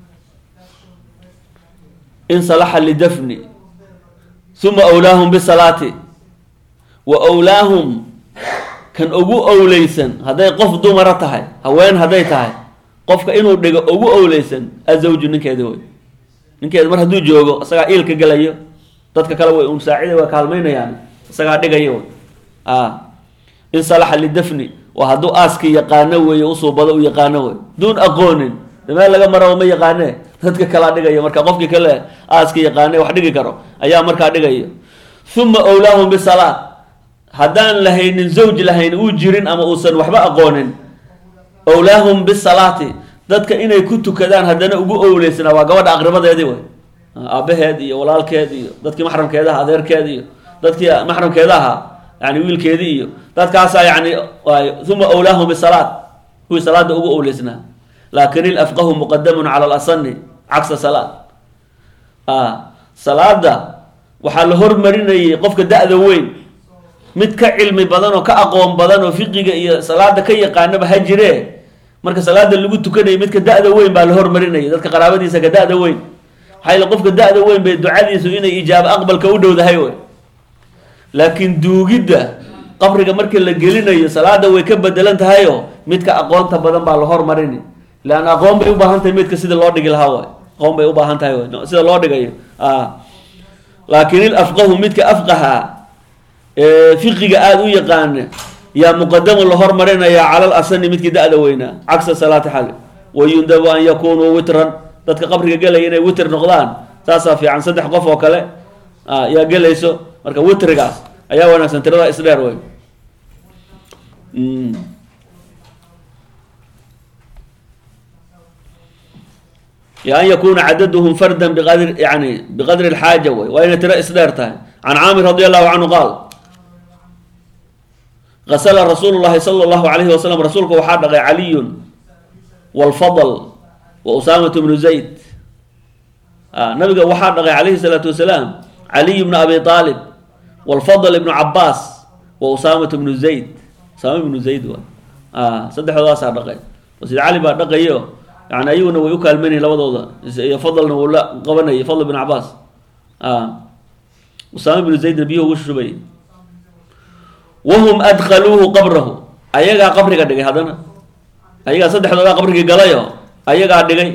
in salaxa lidafni uma awlaahum bisalaati wa awlaahum kan ugu owleysan hadday qof dumara tahay haween hadday tahay qofka inuu dhigo ugu owleysan azawju ninkeeda wey ninkeeda mar hadduu joogo isagaa iilka gelayo dadka kale way un saacida waa kaalmaynayaan isagaa dhigayo in salaxa lidafni waa hadduu aaska yaqaano weeye usuubado u yaqaano wey duun aqoonin meel laga maraba ma yaqaane dadka kalaa dhigayo marka qofkii kale aaska yaqaane wax dhigi karo ayaa markaa dhigayo. uma awlaahum bisalaat haddaan lahaynin zawj lahayn uu jirin ama uusan waxba aqoonin awlaahum bisalaati dadka inay ku tukadaan haddana ugu owleysana waa gabadha aqribadeedii way aabaheed iyo walaalkeed iyo dadkii maxramkeeda aha adeerkeed iyo dadkii maxramkeeda ahaa yani wiilkeedii iyo dadkaasaa yani uma awlaahum bisalaat kuwii salaada ugu owleysnaa laakin ilafqahu muqadamun cala alasani cagsa salaad salaada waxaa la hormarinayay qofka da-da weyn mid ka cilmi badan oo ka aqoon badan oo fiqiga iyo salaada ka yaqaanaba ha jiree marka salaada lagu tukanayay midka da-da weyn baa la hormarinayay dadka qaraabadiisa ka da-da weyn maxaa yeele qofka da-da weyn bay ducadiisu inay ijaabo aqbalka u dhowdahay wey laakiin duugidda qabriga markii la gelinayo salaada way ka bedelan tahayo midka aqoonta badan baa la hormarini leanna aqoon bay u baahan tahay midka sida loo dhigi lahaa way aqoon bay u baahan tahay way sida loo dhigayo laakiin il afqahu midka afqaha fiqiga aada u yaqaana yaa muqadamu la hormarinayaa cala alasani midkii da-da weynaa cagsa salaati xali wayundabu an yakunuu witran dadka qabriga gelaya inay witr noqdaan saasaa fiican saddex qof oo kale yaa gelayso marka witrigaas ayaa wanaagsan tirada isdheer wey ya an yakuna cadaduhum fardan biqadri yani biqadri alxaaja wey waa inay tiro isdheer tahay can caamir radi allahu canhu qaal gasla rasuulu llahi sala allahu alayhi wasalam rasuulka waxaa dhaqay caliyun walfadl wa usaamatu bnu zayd nabiga waxaa dhaqay calayhi salaatu wasalaam caliy bnu abi aalib walfadl ibnu cabaas wa usaamatu bnu zayd usaama ibnu zayd wa saddexdoodaasaa dhaqay sida cali baa dhaqayo yani ayaguna way u kaalmanayay labadooda iyo fadlna wuu la qabanayay fadl ibnu cabaas usaama ibnu zaydna biyuhu ugu shubay wahum adkaluuhu qabrahu ayagaa qabriga dhigay haddana ayagaa saddexdoodaa qabrigii galayo ayagaa dhigay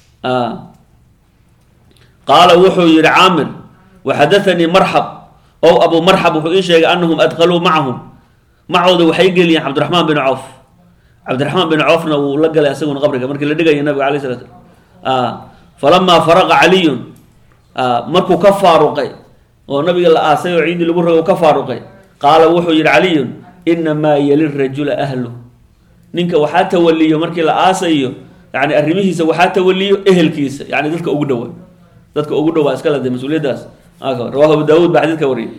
qaala wuxuu yihi caamir waxadathanii marxab ow abu marxab wuxuu ii sheegay anahum adkaluu macahum macooda waxay geliyeen cabdiraxmaan bin cawf cabdiraxmaan bin cawfna wuu la galay isaguna qabriga markii la dhigaya nabiga alay slat falamaa faraqa caliyun markuu ka faaruqay oo nabiga la aasay oo ciidii lagu rogay ka faaruqay qaala wuxuu yihi caliyun inamaa yali rajula ahlu ninka waxaa tawaliyo markii la aasayo yani arrimihiisa waxaa tawaliyo ehelkiisa yani dadka ugu dhawaa dadka ugu dhawaa iska lade mas-uuliyaddaas rawahu abu daawuud baa xadiidka wariyay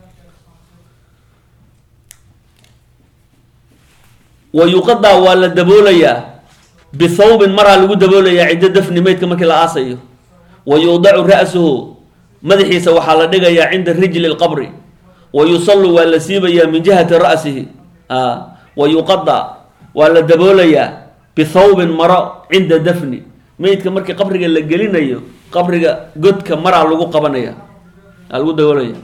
wa yuqadaa waa la daboolayaa bithawbin maraa lagu daboolayaa ciddo dafni meydka markii la aasayo wa yuudacu ra'suhu madaxiisa waxaa la dhigayaa cinda rijli lqabri wa yusallu waa la siibayaa min jihati ra'sihi wa yuqada waa la daboolayaa bithawbin maro cinda dafni meydka markii qabriga la gelinayo qabriga godka maraa lagu qabanaya aa lagu daboolaya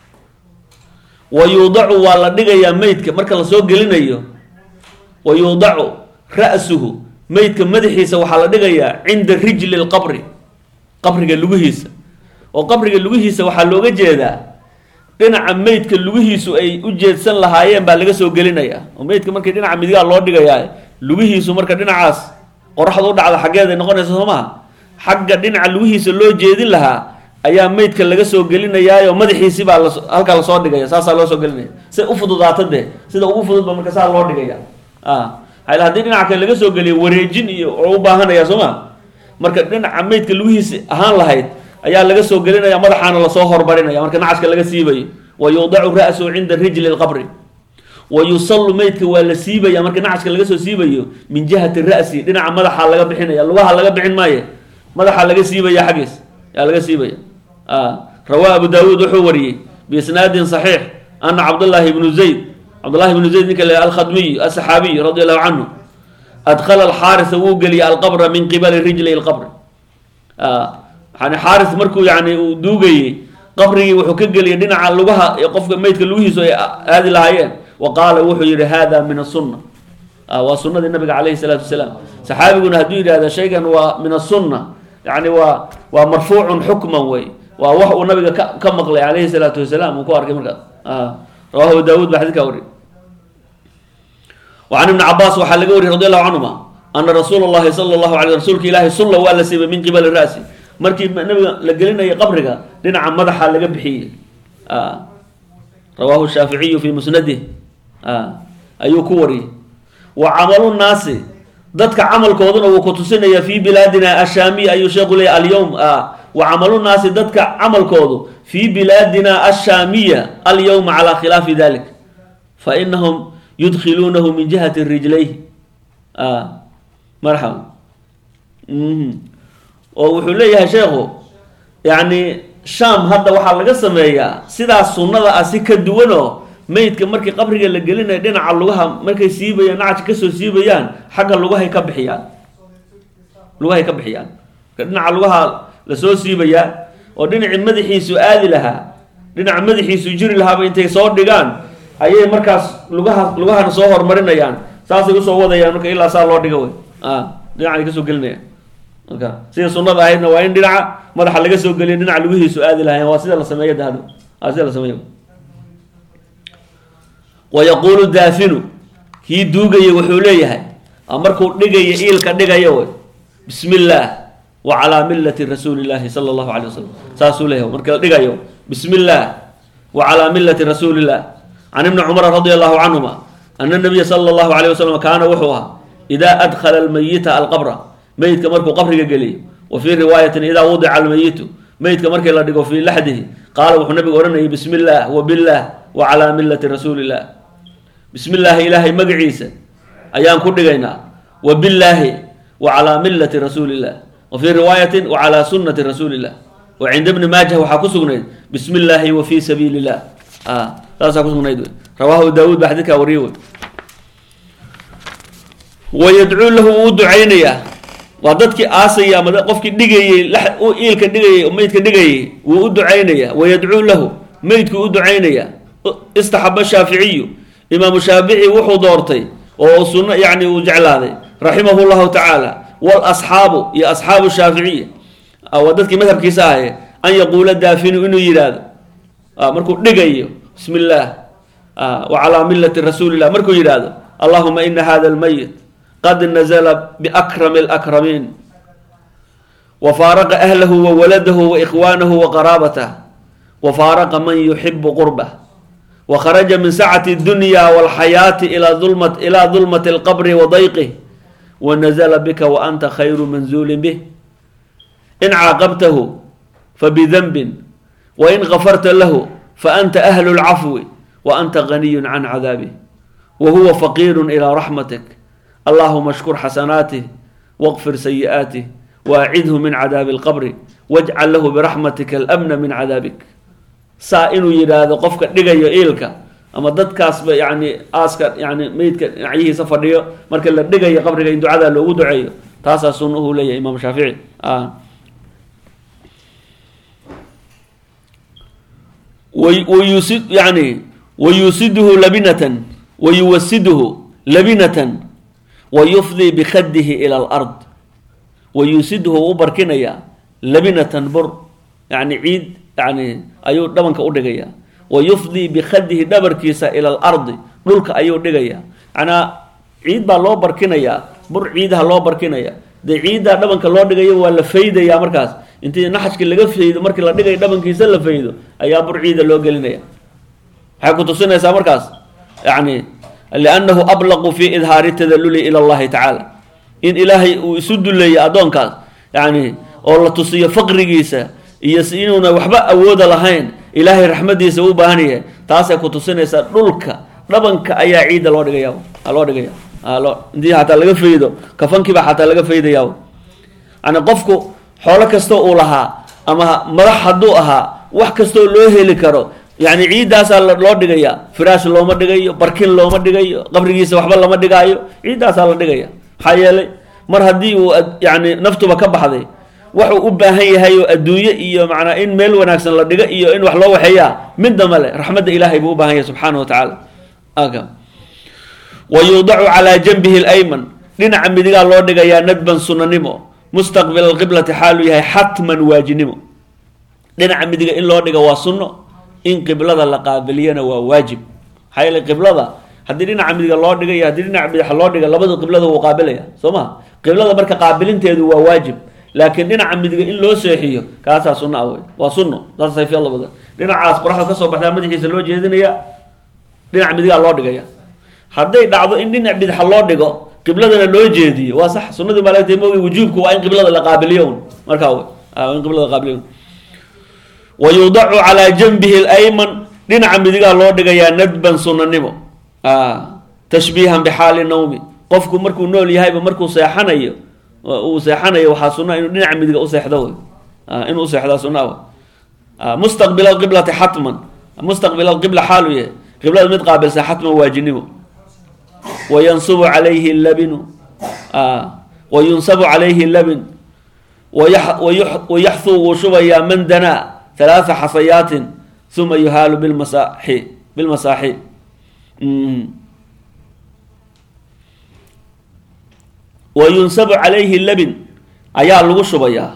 wa yuudacu waa la dhigayaa meydka marka lasoo gelinayo wa yuudacu ra'suhu meydka madaxiisa waxaa la dhigayaa cinda rijli lqabri qabriga lugihiisa oo qabriga lugihiisa waxaa looga jeedaa dhinaca meydka lugihiisu ay u jeedsan lahaayeen baa laga soo gelinaya oo meydka markii dhinaca midigaa loo dhigayaa lugihiisu marka dhinacaas qoraxda u dhacda xaggeeday noqonaysa soo maha xagga dhinaca lugihiisa loo jeedin lahaa ayaa meydka laga soo gelinayaayo madaxiisi baa las halkaa lasoo dhigaya saasaa loo soo gelinaya say u fududaato dee sida ugu fudud ba marka saa loo dhigaya a haddii dhinaca kale laga soo geliyo wareejin iyo oo u baahanaya soo ma marka dhinaca meydka lugihiisa ahaan lahayd ayaa laga soo gelinaya madaxaana lasoo hormarinaya marka nacashka laga siibayo wa yuudacu ra'suhu cinda rijli lqabri wa yusallu meydka waa la siibaya marka nacashka laga soo siibayo min jihati ra'si dhinaca madaxa laga bixinaya lugaha laga bixin maaye madaxa laga siibaya xaggiis yaa laga siibaya rawaa abu daawuud wuxuu wariyey biisnaadin saxiix ana cabdullaahi ibnu zayd cabdullahi ibnu zayd ninka le alkhadmiy asaxaabiy radi allahu canhu adkhala alxaarisa wuu geliyay alqabra min qibali rijli lqabri yani xaaris markuu yani uu duugayey qabrigii wuxuu ka geliyay dhinaca lugaha ee qofka meydka lugihiisu ay aadi lahaayeen wa qaala wuxuu yihi hada min asunna waa sunadii nabiga calayhi salaatu wasalaam saxaabiguna hadduu yidhahda shaygan waa min asunna yani waa waa marfuucun xukman wey waa wax uu nabiga ka ka maqlay calayhi salaatu wasalaam uu ku arkay markaas rawahu abu daawuud baa xadidkaa wariy wa can ibni cabaas waxaa laga wariyay radi allahu canhuma ana rasuula llahi sala allahu alay rasuulka ilaahi sulla waa la siibay min qibali ra'si markii nabiga la gelinayay qabriga dhinaca madaxa laga bixiyey rawaahu shaaficiyu fi musnadih ayuu ku wariyey wa camalu nnaasi dadka camalkooduna wuu ku tusinaya fi bilaadina ashaamiya ayuu sheekhu leeyay alyowm wa camalu nnaasi dadka camalkoodu fi bilaadina ashaamiya alyowma calaa khilaafi dalik fa inahum yudkiluunahu min jihati rijlayhi marxaba oo wuxuu leeyahay sheekhu yani sham hadda waxaa laga sameeyaa sidaas sunnada ah si ka duwan oo meydka markii qabriga la gelinayo dhinaca lugaha markay siibayaan nacajka kasoo siibayaan xagga lugahay ka bixiyaan lugahay ka bixiyaan marka dhinaca lugaha lasoo siibayaa oo dhinacii madaxiisu aadi lahaa dhinaca madaxiisu jiri lahaaba intay soo dhigaan ayay markaas lugaha lugahana soo hormarinayaan saasay usoo wadayaan marka ilaa saa loo dhiga wey dhinacay kasoo gelinayaan marka sida sunada ahaydna waa in dhinaca madaxa laga soo geliyo dhinaca lugihiisu aadi lahayn waa sida la sameeyo dahdo waa sida la sameeyo wa yaquulu daafinu kii duugaya wuxuu leeyahay markuu dhigaya iilka dhigaya way bismillaah wa calaa millati rasuulillaahi sala allahu calayhi wasalam saasuu leeyahay marka la dhigayo bismillaah wa calaa millati rasuulillaah can ibni cumara radia allahu canhuma ana nabiya sala allahu calayhi wasalam kaana wuxuu ahaa idaa adkhala almayita alqabra meydka markuu qabriga geliyo wa fii riwaayatin idaa wudica almayitu meydka markii la dhigo fii laxdihi qaala wuxuu nabigu odhanayay bismi illaah wa billaah wa calaa millati rasuulillaah bismi illaahi ilaahay magaciisa ayaan ku dhigaynaa wa billaahi wa calaa millati rasuulillaah wa fii riwaayatin wa calaa sunnati rasuulillaah wa cinda ibni maajah waxaa ku sugnayd bismi illaahi wa fii sabiili illah saasaa ku sugnayd wey rawaahu daawuud baa xadiidkaa wariyey wey wayadcuu lahu wuu ducaynayaa waa dadkii aasaya ama qofkii dhigayey iilka dhigayey meydka dhigayey wuu u ducaynayaa wayadcuu lahu meydku u ducaynayaa istaxaba shaaficiyu imaamu shaafici wuxuu doortay oo sunno yani uu jeclaaday raximahu llahu tacaala walasxaabu iyo asxaabu shaaficiya waa dadkii madhabkiisa ahaye an yaquula daafinu inuu yidhaahdo markuu dhigayo bismi illaah wa calaa millati rasuulillah markuu yidhaahdo allahuma ina hada almayit qad nazla biakrami alakramiin wafaaraqa ahlahu wa waladahu wa ikhwaanahu wa qaraabatah wafaaraqa man yuxibu qurbah wakharaja min sacati dunya walxayaati ilaa dulmati alqabri wa dayqih wanazla bika wa anta khayru manzuulin bih in caaqabtahu fabidanbin wain gafarta lahu faanta ahlu lcafwi wa anta ganiyun can cadaabih wahuwa faqiiru ilaa raxmatik allahuma ashkur xasanaatih waqfir sayi'aatih waacidhu min cadaabi alqabri wajcal lahu biraxmatika alamna min cadaabik saa inuu yidhaahdo qofka dhigayo iilka ama dadkaasba yani aaska yani meydka dhinacyihiisa fadhiyo marka la dhigayo qabriga in ducadaa loogu duceeyo taasaa sunnuhu leeyahay imaam shaafici wayusid yani wayusiduhu labinatan wayuwasiduhu labinatan wayufdii bikhadihi ila alard wayusidhu u barkinayaa labinatan bur yani ciid yani ayuu dhabanka u dhigayaa wayufdii bikhadihi dhabarkiisa ila alardi dhulka ayuu dhigayaa manaa ciid baa loo barkinayaa bur ciidaha loo barkinaya dee ciiddaa dhabanka loo dhigayo waa la faydayaa markaas intii naxajki laga faydo markii la dhigayo dhabankiisa la faydo ayaa bur ciida loo gelinaya waxay ku tusinaysaa markaas yani liannahu ablaqu fi idhaari tadalluli ila allahi tacaala in ilaahay uu isu duleeyay addoonkaas yani oo la tusiyo faqrigiisa iyo inuuna waxba awooda lahayn ilaahay raxmadiisa u baahan yahay taasay ku tusinaysaa dhulka dhabanka ayaa ciidda loo dhigaya loo dhigaya intii xataa laga faydo kafankiiba xataa laga faydayaa yani qofku xoolo kastoo uu lahaa ama madax hadduu ahaa wax kastoo loo heli karo yani ciiddaasaa loo dhigayaa firaash looma dhigayo barkin looma dhigayo qabrigiisa waxba lama dhigaayo ciiddaasaa la dhigaya maxaa yeelay mar haddii uu yani naftuba ka baxday waxuu u baahan yahay oo adduunye iyo macnaa in meel wanaagsan la dhigo iyo in wax loo waxeeyaa midna male raxmadda ilaahay buu u baahan yahay subxaana wa tacaala wa yuudacu calaa janbihi alayman dhinaca midigaa loo dhigayaa nadban sunanimo mustaqbil alqiblati xaaluu yahay xatman waajinimo dhinaca midiga in loo dhiga waa sunno in qiblada la qaabiliyana waa waajib maxaa yeele qiblada haddii dhinaca midiga loo dhiga iyo haddii dhinaca midixa loo dhiga labada qiblada wuu qaabilaya soo maha qiblada marka qaabilinteedu waa waajib laakiin dhinaca midiga in loo seexiyo kaasaa sunno ah wey waa sunno saasay fi alla badan dhinacaas qoraxda kasoo baxdaa madaxiisa loo jeedinaya dhinaca midigaa loo dhigaya hadday dhacdo in dhinac bidxa loo dhigo qibladana loo jeediyo waa sax sunnadii maalaagtay moogi wujuubku waa in qiblada la qaabiliyo un markaa wey in qiblada qaabiliyo wa yuudacu calaa janbihi alayman dhinaca midigaa loo dhigayaa nadban sunanimo tashbiihan bixaali nawmi qofku markuu nool yahayba markuu seexanayo uu seexanayo waxaa sunna inuu dhinaca midiga u seexdo wey inuu u seexdaa sunna wey mustaqbil alqiblati xatman mustaqbil alqibla xaalu yahay qiblada mid qaabilsa xatman waajinimo wayansubu calayhi labinu wayunsabu calayhi labin wayaxthuu wuu shubayaa man danaa halaatha xasayaatin uma yuhaalu bilmasaaxi bilmasaaxi wayunsabu calayhi labin ayaa lagu shubayaa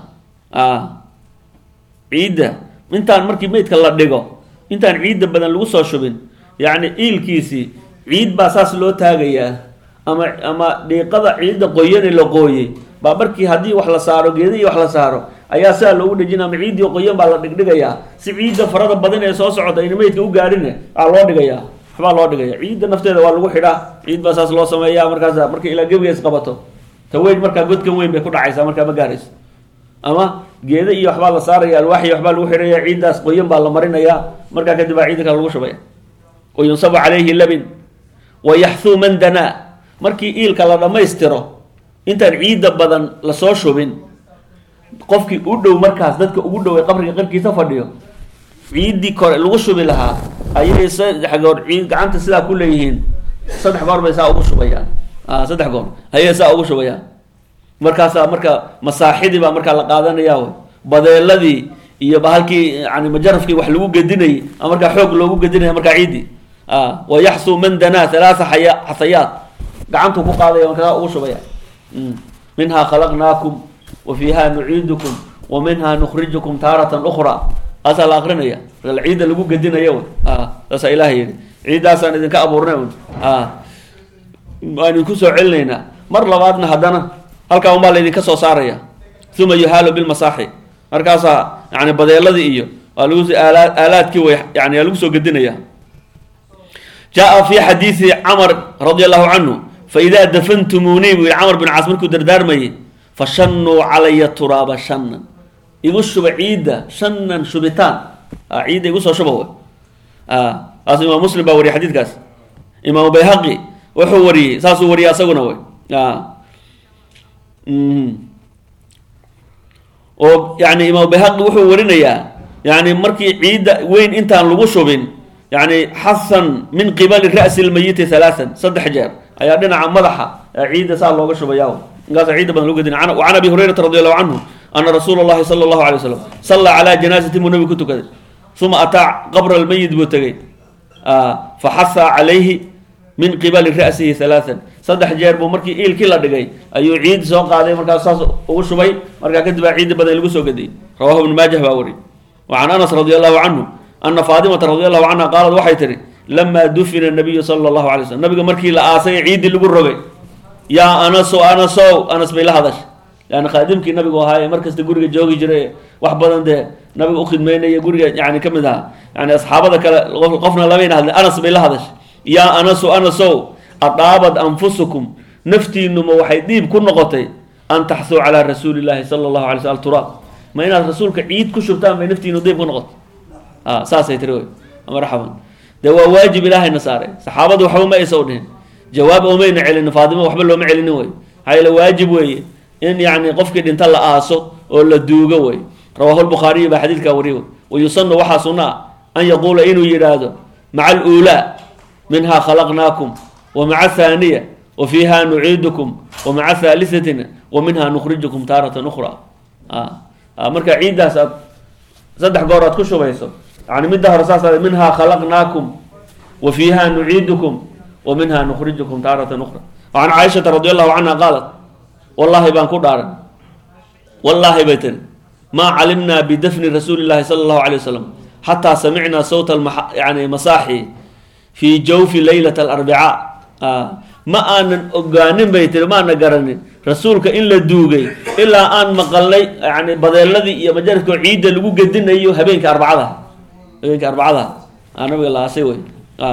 ciidda intaan markii meydka la dhigo intaan ciidda badan lagu soo shubin yacni iilkiisii ciid baa saas loo taagayaa ama ama dhiiqada ciidda qoyan la qooyay baa markii haddii wax la saaro geedihii wax la saaro ayaa saa loogu dhejina ama ciiddii qoyan baa la dhigdhigayaa si ciidda farada badan ee soo socota ayna meydka u gaadhin aa loo dhigayaa waxbaa loo dhigaya ciidda nafteeda waa lagu xidhaa ciid baa saas loo sameeyaa markaas markii ilaa gebiga is qabato taweyn markaa godkan weyn bay ku dhacaysaa markaa ma gaarayso ama geeda iyo waxbaa la saaraya alwaax iyo waxbaa lagu xidhaya ciiddaas qoyan baa la marinayaa markaa kadib baa ciidda kale lagu shubaya wayunsabu calayhi labin wayaxthuu man danaa markii iilka la dhammaystiro intaan ciidda badan lasoo shubin qofkii u dhow markaas dadka ugu dhow ee qabriga qarkiisa fadhiyo ciiddii kore lagu shubi lahaa ayay saddex goor ciid gacanta sidaa ku leeyihiin saddex goor bay saa ugu shubayaan saddex goor ayay saa ugu shubayaan markaasaa marka masaaxidii baa markaa la qaadanaya wy badeeladii iyo bahalkii yani majarafkii wax lagu gedinayay markaa xoog loogu gedinaya markaa ciiddii wayaxsuu man danaa halaatha xaya xasayaat gacantuu ku qaadaya markaa ugu shubaya minhaa khalaqnaakum wa fiiha nuciidukum wa minhaa nukhrijukum taaratan ukhraa aasaa la akrinaya marka ciidda lagu gedinaya wy saasaa ilaha yihi ciiddaasaan idinka abuurnay waan idinku soo celinaynaa mar labaadna haddana halkaa un baa laydinka soo saaraya uma yuhaalu bilmasaaxi markaasaa yani badeeladii iyo waa lagu aalaadkii way yani aa lagu soo gedinaya jaa fi xadiidi camar radi allahu canhu faidaa dafantumuunii buu yihi camar bin caas markuu dardaarmayay fashanuu calaya turaaba shanan igu shuba ciidda shanan shubitaan ciidda igu soo shuba w taas imaam muslim baa wariyay xadiidkaas imaamu bayhaqi wuxuu wariyey saasuu wariyay asaguna wey oo yani imaam bayhaqi wuxuu warinayaa yani markii ciidda weyn intaan lagu shubin yani xasan min qibali ra'si lmayiti halaaan saddex jeer ayaa dhinaca madaxa ciidda saa looga shubaya inkaasa ciidda badan loo gedina an abi hurayrata radi allahu canhu ana rasuula llahi sala allahu alay wasalam sallaa calaa janaazatin buu nabigu ku tukaday uma ataa qabra almayit buu tegay faxasaa calayhi min qibali ra'sihi halaaan saddex jeer buu markii iilkii la dhigay ayuu ciid soo qaaday markaas saas ugu shubay markaa kadib baa ciidda badan lagu soo gediyay rawahu ibnu maajah baa wari wa can anas radi allahu canhu ana faatimata radi allahu canha qaalad waxay tihi lamaa dufina nabiyu sala allahu alay slm nabiga markii la aasay ciiddii lagu rogay yaa anaso anasow anas bay la hadashay yani khaadimkii nabigu ahaa ee markasta guriga joogi jiray wax badan dee nabiga ukhidmeynaya guriga yani kamid ahaa yani asxaabada kale qofna lamayna hadlin anas bay la hadashay yaa anaso anasow adaabad anfusukum naftiinuma waxay dhiib ku noqotay an taxsuu calaa rasuuli llahi sala allahu alay sl turaab ma inaad rasuulka ciid ku shubtaan bay naftiinu dhiib ku noqotay saasay tiri wy marxaban dee waa waajib ilaahayna saaray saxaabadu waxba ma aysa u dhihin jawaab omayna celinin faatimo waxba looma celinin wey maxaa yaele waajib weeye in yani qofkii dhinta la aaso oo la duugo wey rawahu lbukhaariyi baa xadiidkaa wariy wey wayusanu waxaa sunna ah an yaquula inuu yidhaahdo maca aluulaa minhaa khalaqnaakum wa maca ahaaniya wa fiiha nuciidukum wa maca haalisatina wa minhaa nukhrijukum taaratan ukhraa marka ciiddaas aad saddex goor aad ku shubayso yani midda hore saas minhaa khalaqnaakum wa fiiha nuciidukum wa minha nukhrijukum taaratan ukhra wacan caaishata radi allahu canha qaalat wallahi baan ku dhaaran wallahi bay tiri maa calimnaa bidafni rasuuli llahi sala allahu alay wasalam xataa samicnaa sawta yani masaaxi fii jawfi leylat alarbicaa ma aanan ogaanin bay tiri maana garanin rasuulka in la duugay ilaa aan maqalnay yani badeeladii iyo majarifka ciidda lagu gedinayo habeenka arbacadaha habeenka arbacadaha nabiga la aasay wey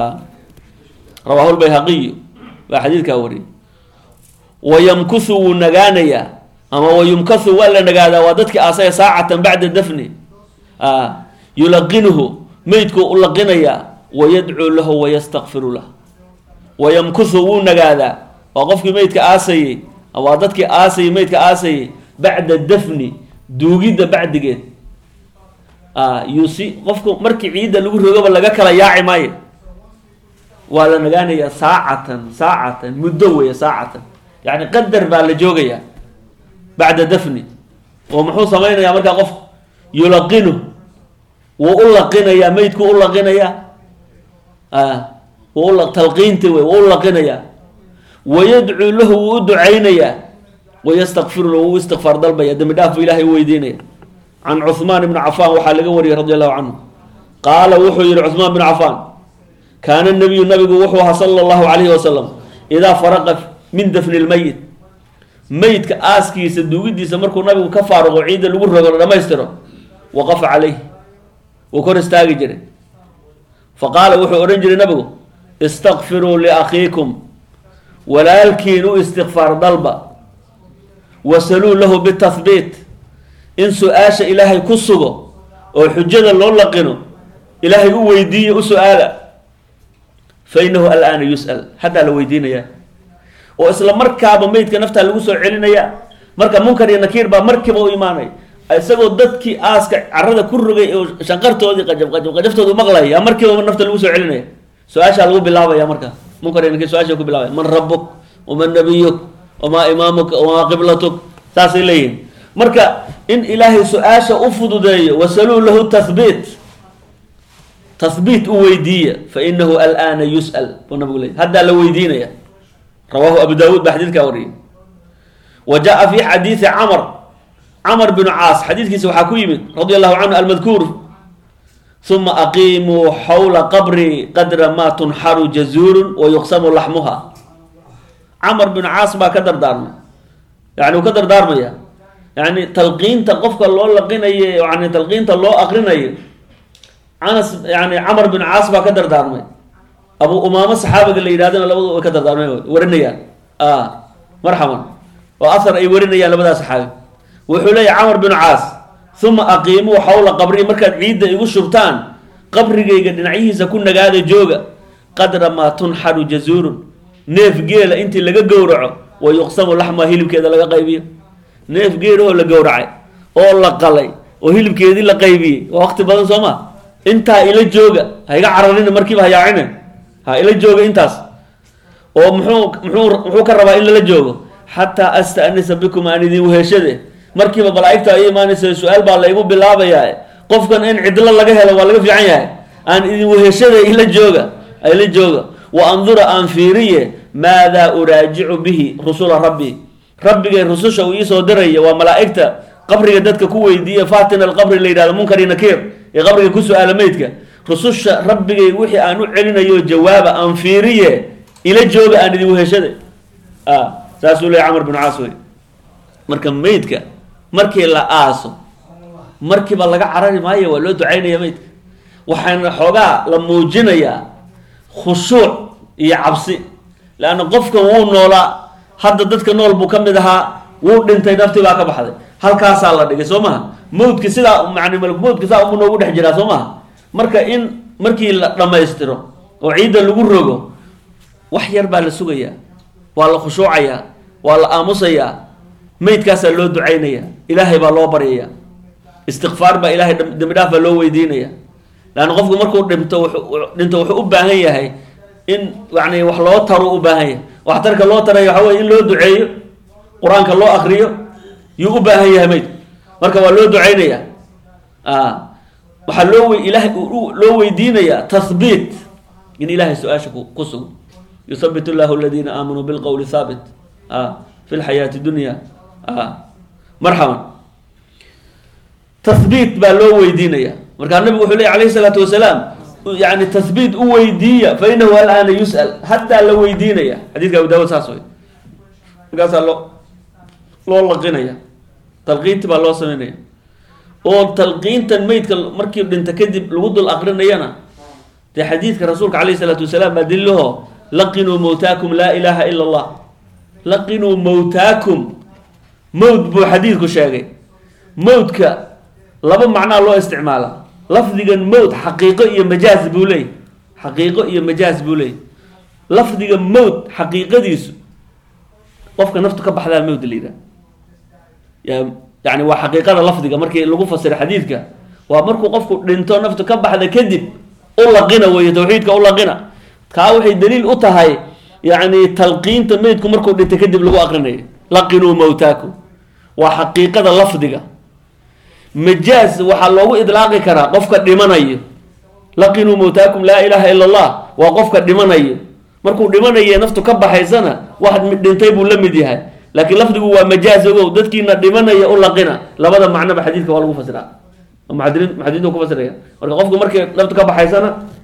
rawaahu lbayhaqiyu baa xadiidkaa wariyay wayamkusu wuu nagaanayaa ama wayumkasu waa la nagaadaa waa dadki aasaya saacatan bacda dafni yulaqinuhu meydku u laqinayaa wayadcuu lahu wayastakfiru lah wayamkusu wuu nagaadaa waa qofkii meydka aasayey waa dadkii aasayey meydka aasayey bacda dafni duugidda bacdigeed yusi qofku markii ciidda lagu rogaba laga kala yaaci maayo waa la nagaanayaa saacatan saacatan muddo weya saacatan yani qadar baa la joogayaa bacda dafni oo muxuu samaynayaa markaa qofku yulaqinu wuu u laqinayaa meydku u laqinayaa talqiinti wey wuu u laqinayaa wayadcuu lahu wuu u ducaynayaa wayastakfiru lahu wuu istikfaar dalbaya dembi dhaaf buu ilaahay u weydiinaya can cuhmaan ibni cafaan waxaa laga wariyay radi allahu canhu qaala wuxuu yihi cuhmaan bn cafaan kaana nabiyu nabigu wuxuu ahaa sala allahu calayhi wasalam idaa faraqa min dafni lmayit meydka aaskiisa duugidiisa markuu nabigu ka faaruqo ciidda lagu rogo la dhamaystiro waqafa calayh wuu kor istaagi jiray faqaala wuxuu odhan jiray nabigu istakfiruu liakhiikum walaalkiin u istikfaar dalba wasaluu lahu bitahbiit in su-aasha ilaahay ku sugo oo xujada loo laqino ilaahay u weydiiyo u su-aala fa inahu alaana yus'al haddaa la weydiinayaa oo isla markaaba meydka naftaa lagu soo celinayaa marka munkar iyo nakiir baa markiiba u imaanay isagoo dadkii aaska carada ku rogay oo shanqartoodii qajab qajab qajaftoodu maqlaya markiiba nafta lagu soo celinaya su-aashaa lagu bilaabaya marka munkar iyo nakiir su-aasha ku bilaabaya man rabbuk waman nabiyuk wamaa imaamuk wamaa qiblatuk saasay leeyihin marka in ilaahay su-aasha u fududeeyo wasaluu lahu tahbiit tahbiit u weydiiya fa inahu alaana yus'al buu nabigu leeyay haddaa la weydiinaya rawaahu abu daawuud baa xadiidkaa wariyay wa jaa fi xadiidi camr camr binu caas xadiidkiisa waxaa ku yimid radia allahu canhu almadkuur uma aqiimuu xawla qabri qadra ma tunxaru jazuurun wa yuqsamu laxmuha camr binu caas baa ka dardaarmay yani uu ka dardaarmaya yani talqiinta qofka loo laqinayo yani talqiinta loo aqrinayo anas yani camr bin caas baa ka dardaarmay abu umaamo saxaabiga la yidhahdana labadu way ka dardaarmay warinayaan marxaban oo ahar ay warinayaan labadaa saxaabi wuxuu leeyahy camr bin caas uma aqiimuu xawla qabri markaad ciidda igu shubtaan qabrigayga dhinacyihiisa ku nagaada jooga qadra maa tunxaru jazuurun neef geela intii laga gowraco wa yuqsamu laxmaa hilibkeeda laga qaybiyo neef geelahoo la gowracay oo la qalay oo hilibkeedii la qaybiyey waa waqti badan soo ma intaa ila jooga ha iga cararina markiiba ha yaacine ha ila jooga intaas oo muxuu muxuu muxuu ka rabaa in lala joogo xataa astanisa bikum aan idin weheshade markiiba malaa'igta ay imaanaysa su-aal baa laygu bilaabayaa qofkan in cidlo laga helo waa laga fiican yahay aan idin weheshada ila jooga ila jooga wa andura aan fiiriye maadaa uraajicu bihi rusula rabbi rabbigay rususha uu iisoo diraya waa malaa'igta qabriga dadka ku weydiiya fatina alqabri la yidhahdo munkar iyo nakiir ee qabriga ku su-aala meydka rususha rabbigay wixii aan u celinayo jawaaba aan fiiriye ila jooga aan idin weheshada saasuu leeyahy camr bin caas wey marka meydka markii la aaso markiiba laga carari maayo waa loo ducaynaya meydka waxaana xoogaa la muujinayaa khushuuc iyo cabsi leanna qofkan wuu noolaa hadda dadka nool buu ka mid ahaa wuu dhintay naftii baa ka baxday halkaasaa la dhigay soo maha mawdki sidaa yani malkmawdka saa umu noogu dhex jiraa soo maha marka in markii la dhammaystiro oo ciidda lagu rogo wax yar baa la sugayaa waa la khushuucayaa waa la aamusayaa meydkaasaa loo ducaynaya ilaahay baa loo baryaya istikfaar baa ilahay dembi dhaaf baa loo weydiinaya leanna qofku markuu dhinto dhinto wuxuu u baahan yahay in yani wax loo taro u baahan yahay waxtarka loo tarayo waxa wey in loo duceeyo qur-aanka loo akriyo yuu u baahan yahay meydku marka waa loo ducaynaya waxaa loo ilahay loo weydiinayaa tahbiit in ilahay su-aasha ku sugo yuthabit llahu aladiina aamanuu bilqowli haabit fi lxayaati dunya marxaban tahbiit baa loo weydiinaya markaa nabigu wuxuu ley alayhi salaatu wasalaam yani tahbiit u weydiiya fa inahu alaana yus'al haddaa la weydiinaya xadiidka abu daawud saas wey markaasaa loo loo laqinaya talqiinti baa loo sameynaya oo talqiintan meydka markii dhinta kadib lagu dul aqrinayana dee xadiidka rasuulka calayhi salaatu wasalaam baa dalilaho laqinuu mawtaakum laa ilaaha ila allah laqinuu mawtaakum mawd buu xadiidku sheegay mawdka laba macnaa loo isticmaala lafdigan mawd xaqiiqo iyo majaaz buu leeyay xaqiiqo iyo majaaz buu leeyay lafdiga mawd xaqiiqadiisu qofka naftu ka baxdaa mawd la yidhaha yani waa xaqiiqada lafdiga markii lagu fasiro xadiidka waa markuu qofku dhinto naftu ka baxda kadib u laqina weeye tawxiidka u laqina kaa waxay daliil u tahay yani talqiinta meydku markuu dhinta kadib lagu aqrinayo laqinuu mawtaakum waa xaqiiqada lafdiga majaaz waxaa loogu idlaaqi karaa qofka dhimanayo laqinuu mawtaakum laa ilaaha ila allah waa qofka dhimanayo markuu dhimanaye naftu ka baxaysana wax dhintay buu la mid yahay laakiin lafdigu waa majaaz ogow dadkiina dhimanaya u laqina labada macnoba xadiidka waa lagu fasiraa muxadiriin muxadiriintu ku fasiraya marka qofku markay naftu ka baxaysana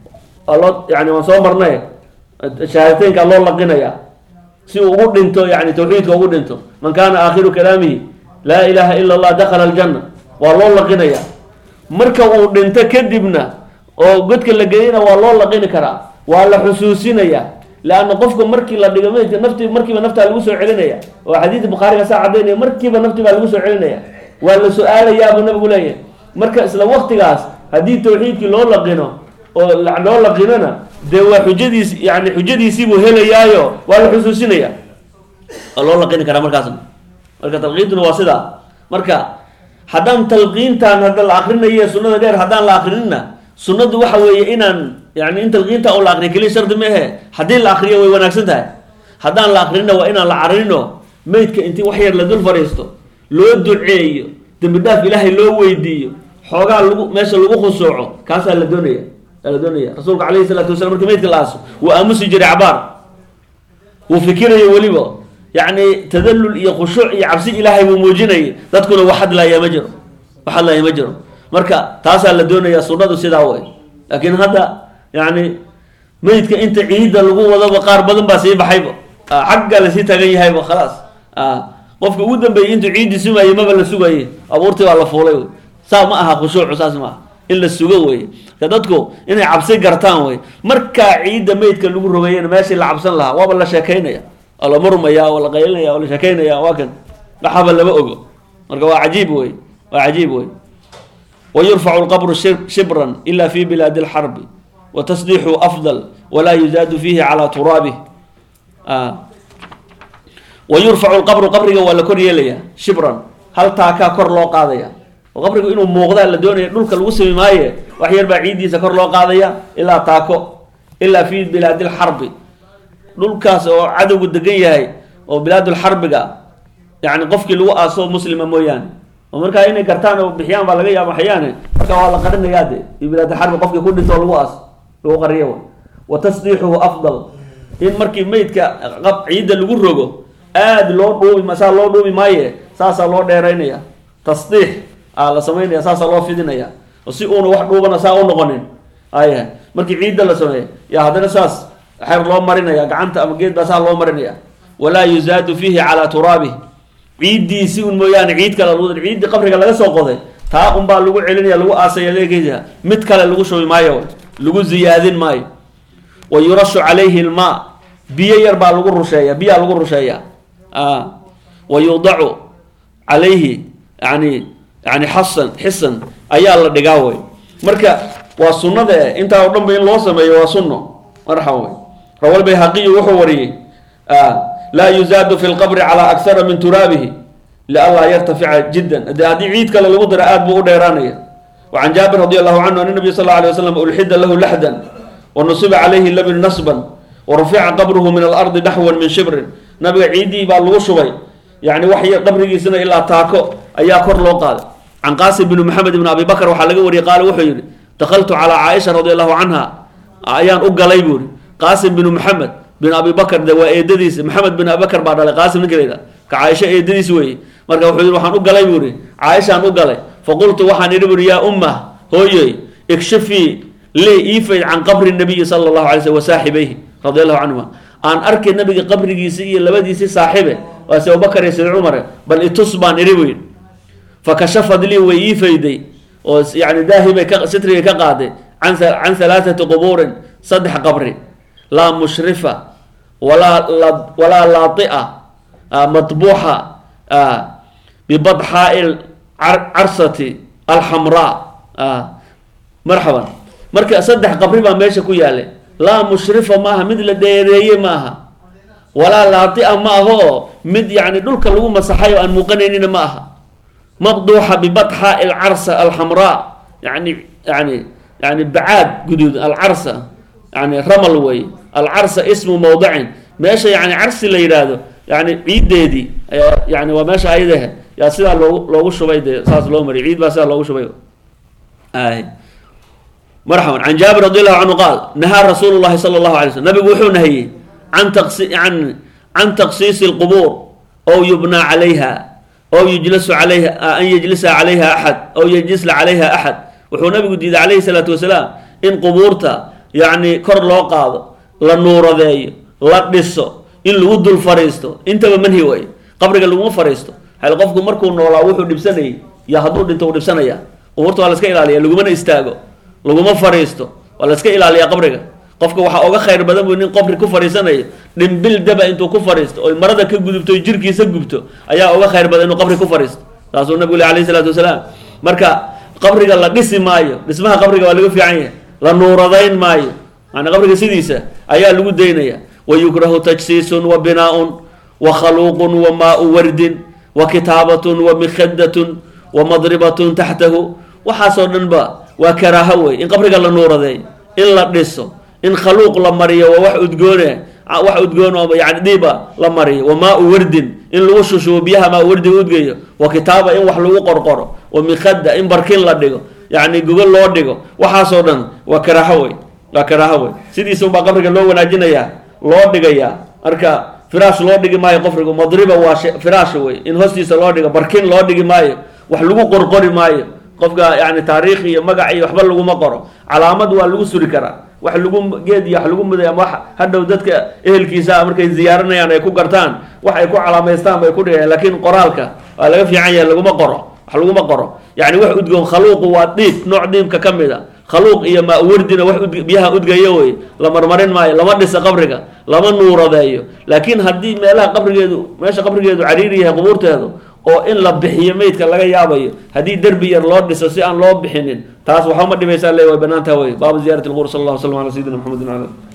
الله يعني وصومرنا شهادتين الله لقنا يا سي وقول انتو يعني توحيد وقول انتو من كان آخر كلامه لا إله إلا الله دخل الجنة والله لقنا يا مركا وقول انت كدبنا وقلت كل لقينا والله لقنا كرا والله حسوسنا يا لأن قفكم مركي لا دقمين نفتي مركي بنفتي على الوسع علينا يا وحديث البخاري ساعة ديني مركي بنفتي على الوسع علينا يا ولا سؤال يا ابو النبي قول ايه مركز لو وقت قاس هدي توحيد كي لو لقينا لو لقينا ده حجدي يعني حجدي يسيبوا هلا يايو ولا حسوسنا يا الله لقينا كلام مركز مركز تلقين واسطة مركز حدام تلقين تان هذا الآخرين هي سنة غير حدام الآخرين سنة وحوي إنن يعني أنت لقين تان الآخرين كل شرط ما هي حدين الآخرية ويناكسنتها حدام الآخرين وإن العارينه ميتك أنت وحير لدول فريستو لو الدعية تبدأ في الله لو ويديه حوجا لو ماشي لو خصوعه كاسة الدنيا الدنيا رسولك عليه الصلاة والسلام كميت كلاسه وأمس يجري عبار وفكره يوليه يعني تدلل يخشوع يعبسي إلهي وموجيني تذكر واحد لا يمجر واحد لا يمجر مركا تاسع الدنيا صورة سيداوي لكن هذا يعني ميتك أنت عيد اللغو وذا بقار بدن بس يبحيبه حق لسي تغيي هايبه خلاص آه قفك ودن بي أنت عيد سماي ما بلا سوغي أبورتي ولا فولي سا ما أها خشوع أساس ما إلا السوغي كدتكو إني عبسي قرطان وي مركا عيد ميتك اللغو ربيين ماشي اللي عبسان لها وابلا شاكينا يا الله مرمى يا ولا قيلنا يا ولا شاكينا يا واكن لحب اللي بقوله مركا وعجيب وي وعجيب وي ويرفع القبر شبرا إلا في بلاد الحرب وتصديحه أفضل ولا يزاد فيه على ترابه آه. ويرفع القبر قبره ولا كوريا ليا شبرا هل تاكا كور لو قاديا وقبره إنه موغدا لدوني دولك الوسم مايه وحير بعيدي سكر لو قاديا إلا تاكو إلا في بلاد الحرب دولكاس عدو الدقية هاي وبلاد الحرب يعني قفك لو أصو مسلم مويان ومركا إني كرتان وبحيان بالغيا محيانه مركا والله قرن يادي في بلاد الحرب قفك كل دول واس لو قريه وتصديحه أفضل إن مركي ميت كقب عيد الجرجو آد لو دوبي مسا لو دوبي مايه ساسا لو ديرينيا تصديح على سمين ساسا لو فيدينيا وسيئون واحد دوبنا ساون نقنين أيه مركي عيد الله سمين يا هذا ساس حير لو مرينيا قعنت أم جيد بس لو مرينيا ولا يزاد فيه على ترابه عيد دي سيون مويان عيد كلا لود عيد دي قبرك لا سو قوده تا قم با لو علينيا لو اسيا ليجيا مid kale lagu shubay maayo lagu ziyaadin maayo ويرش عليه الماء بيا يربا لو رشيا بيا لو رشيا اه ويوضع عليه يعني يعني حسن حسن ايا لا دغاوي marka waa sunnada inta oo dhanba in loo sameeyo waa sunno marxaw rawal bayhaqi wuxuu wariyay ah لا يزاد في القبر على أكثر من ترابه لألا يرتفع جدا هذه عيد كلا لو درآت بو ديرانية وعن جابر رضي الله عنه أن النبي صلى الله عليه وسلم ألحد له لحدا ونصب عليه اللبن نصبا ورفع قبره من الأرض نحوا من شبر نبي عيدي بالغ شوي يعني وحي قبره سنة إلا تاكو أيا كور لو قال عن قاسم بن محمد بن أبي بكر وحلقه وري قال وحي دخلت على عائشة رضي الله عنها أيان أقليبور قاسم بن محمد بن أبي بكر ده وإيديس محمد بن أبي بكر بعد القاسم نقريدا كعائشة إيديس وي مركب وحيد وحن أقلي بوري عائشة أقلي فقلت وحن يربر يا أمه هوي اكشفي لي إيفي عن قبر النبي صلى الله عليه وسلم وصاحبيه رضي الله عنهما أن أركي النبي قبر جيسي لبدي سي صاحبه وأبو بكر يسير عمر بل اتصبان يربين فكشفت لي وإيفي دي يعني ذاهبة ستري كقاعدة عن عن ثلاثة قبور صدح قبري لا مشرفة ولا ولا لاطئة آه مطبوحة آه ببضحاء العرصة الحمراء آه مرحبا مركز أصدح قبري ما ماشي كويالي لا مشرفة معها مثل ديرية معها ولا لاطئة معها مد يعني دول كلهم مسحية أن مقننين معها مبضوحة ببضحاء العرصة الحمراء يعني يعني يعني بعاد قدود العرصة يعني رمل وي العرس اسم موضع ماشي يعني عرس اللي يراده يعني عيد دي يعني وماشي عيدها يا سيدا لو لو شوي دي اساس لو مري عيد بس لو شوي اي مرحبا عن جابر رضي الله عنه قال نهى رسول الله صلى الله عليه وسلم نبي وحو نهي عن تقصي عن عن تقصيص القبور او يبنى عليها او يجلس عليها ان يجلس عليها احد او يجلس عليها احد وحو نبي ديد عليه الصلاه والسلام ان قبورته yacni kor loo qaado la nuuradeeyo la dhiso in lagu dul fariisto intaba manhi way qabriga laguma fariisto hal qofku markuu noolaa wuxuu dhibsanayay ya hadduu dhinto uu dhibsanaya qubuurta waa la iska ilaaliya lagumana istaago laguma fariisto waa la iska ilaaliyaa qabriga qofka waxaa uga khayr badan buu nin qabri ku fariisanayo dhimbil daba intuu ku fariisto oo marada ka gudubto jirkiisa gubto ayaa uga khayr badan inuu qabri ku fariisto taasuu nabigu alayhi salaatu wasalaam marka qabriga la dhisi maayo dhismaha qabriga waa laga fiican yahay la nuuradayn maayo yani qabriga sidiisa ayaa lagu daynaya wayukrahu tajsiisun wa binaaun wa khaluuqun wa maau wardin wa kitaabatun wa mikhadatun wa madribatun taxtahu waxaasoo dhan ba waa karaaho wey in qabriga la nuuradeeyo in la dhiso in khaluuq la mariyo waa wax udgoone wax udgoon oo yani dhiiba la mariyo wa maau wardin in lagu shushubo biyaha maa wardiga udgeeyo wa kitaaba in wax lagu qorqoro wa mikhada in barkin la dhigo yani gogol loo dhigo waxaasoo dhan waa karaaho wey waa karaaho wey sidiisa unbaa qabriga loo wanaajinayaa loo dhigayaa marka firaash loo dhigi maayo qabriga madriba waa firaash wey in hoostiisa loo dhigo barkin loo dhigi maayo wax lagu qorqori maayo qofka yani taariikh iyo magac iyo waxba laguma qoro calaamad waa lagu suri karaa wax lagu geed iyo wax lagu muday ama wax hadhow dadka ehelkiisa markay ziyaaranayaan ay ku gartaan wax ay ku calaamaystaan bay ku dhigayaan laakiin qoraalka waa laga fiican yahay laguma qoro wax laguma qoro yani wax udgoon khaluuqu waa dhiib nooc dhiibka ka mid a khaluuq iyo maa wardina wax biyaha udgayo wey la marmarin maayo lama dhisa qabriga lama nuuradeeyo laakiin haddii meelaha qabrigeedu meesha qabrigeedu cariiri yahay qubuurteedu oo in la bixiyo meydka laga yaabayo haddii derbi yar loo dhiso si aan loo bixinin taas waxba ma dhibaysaa le way banaantaha wey baabu ziyarati lqubur sal allah w slam ala sayidina maxamedin ala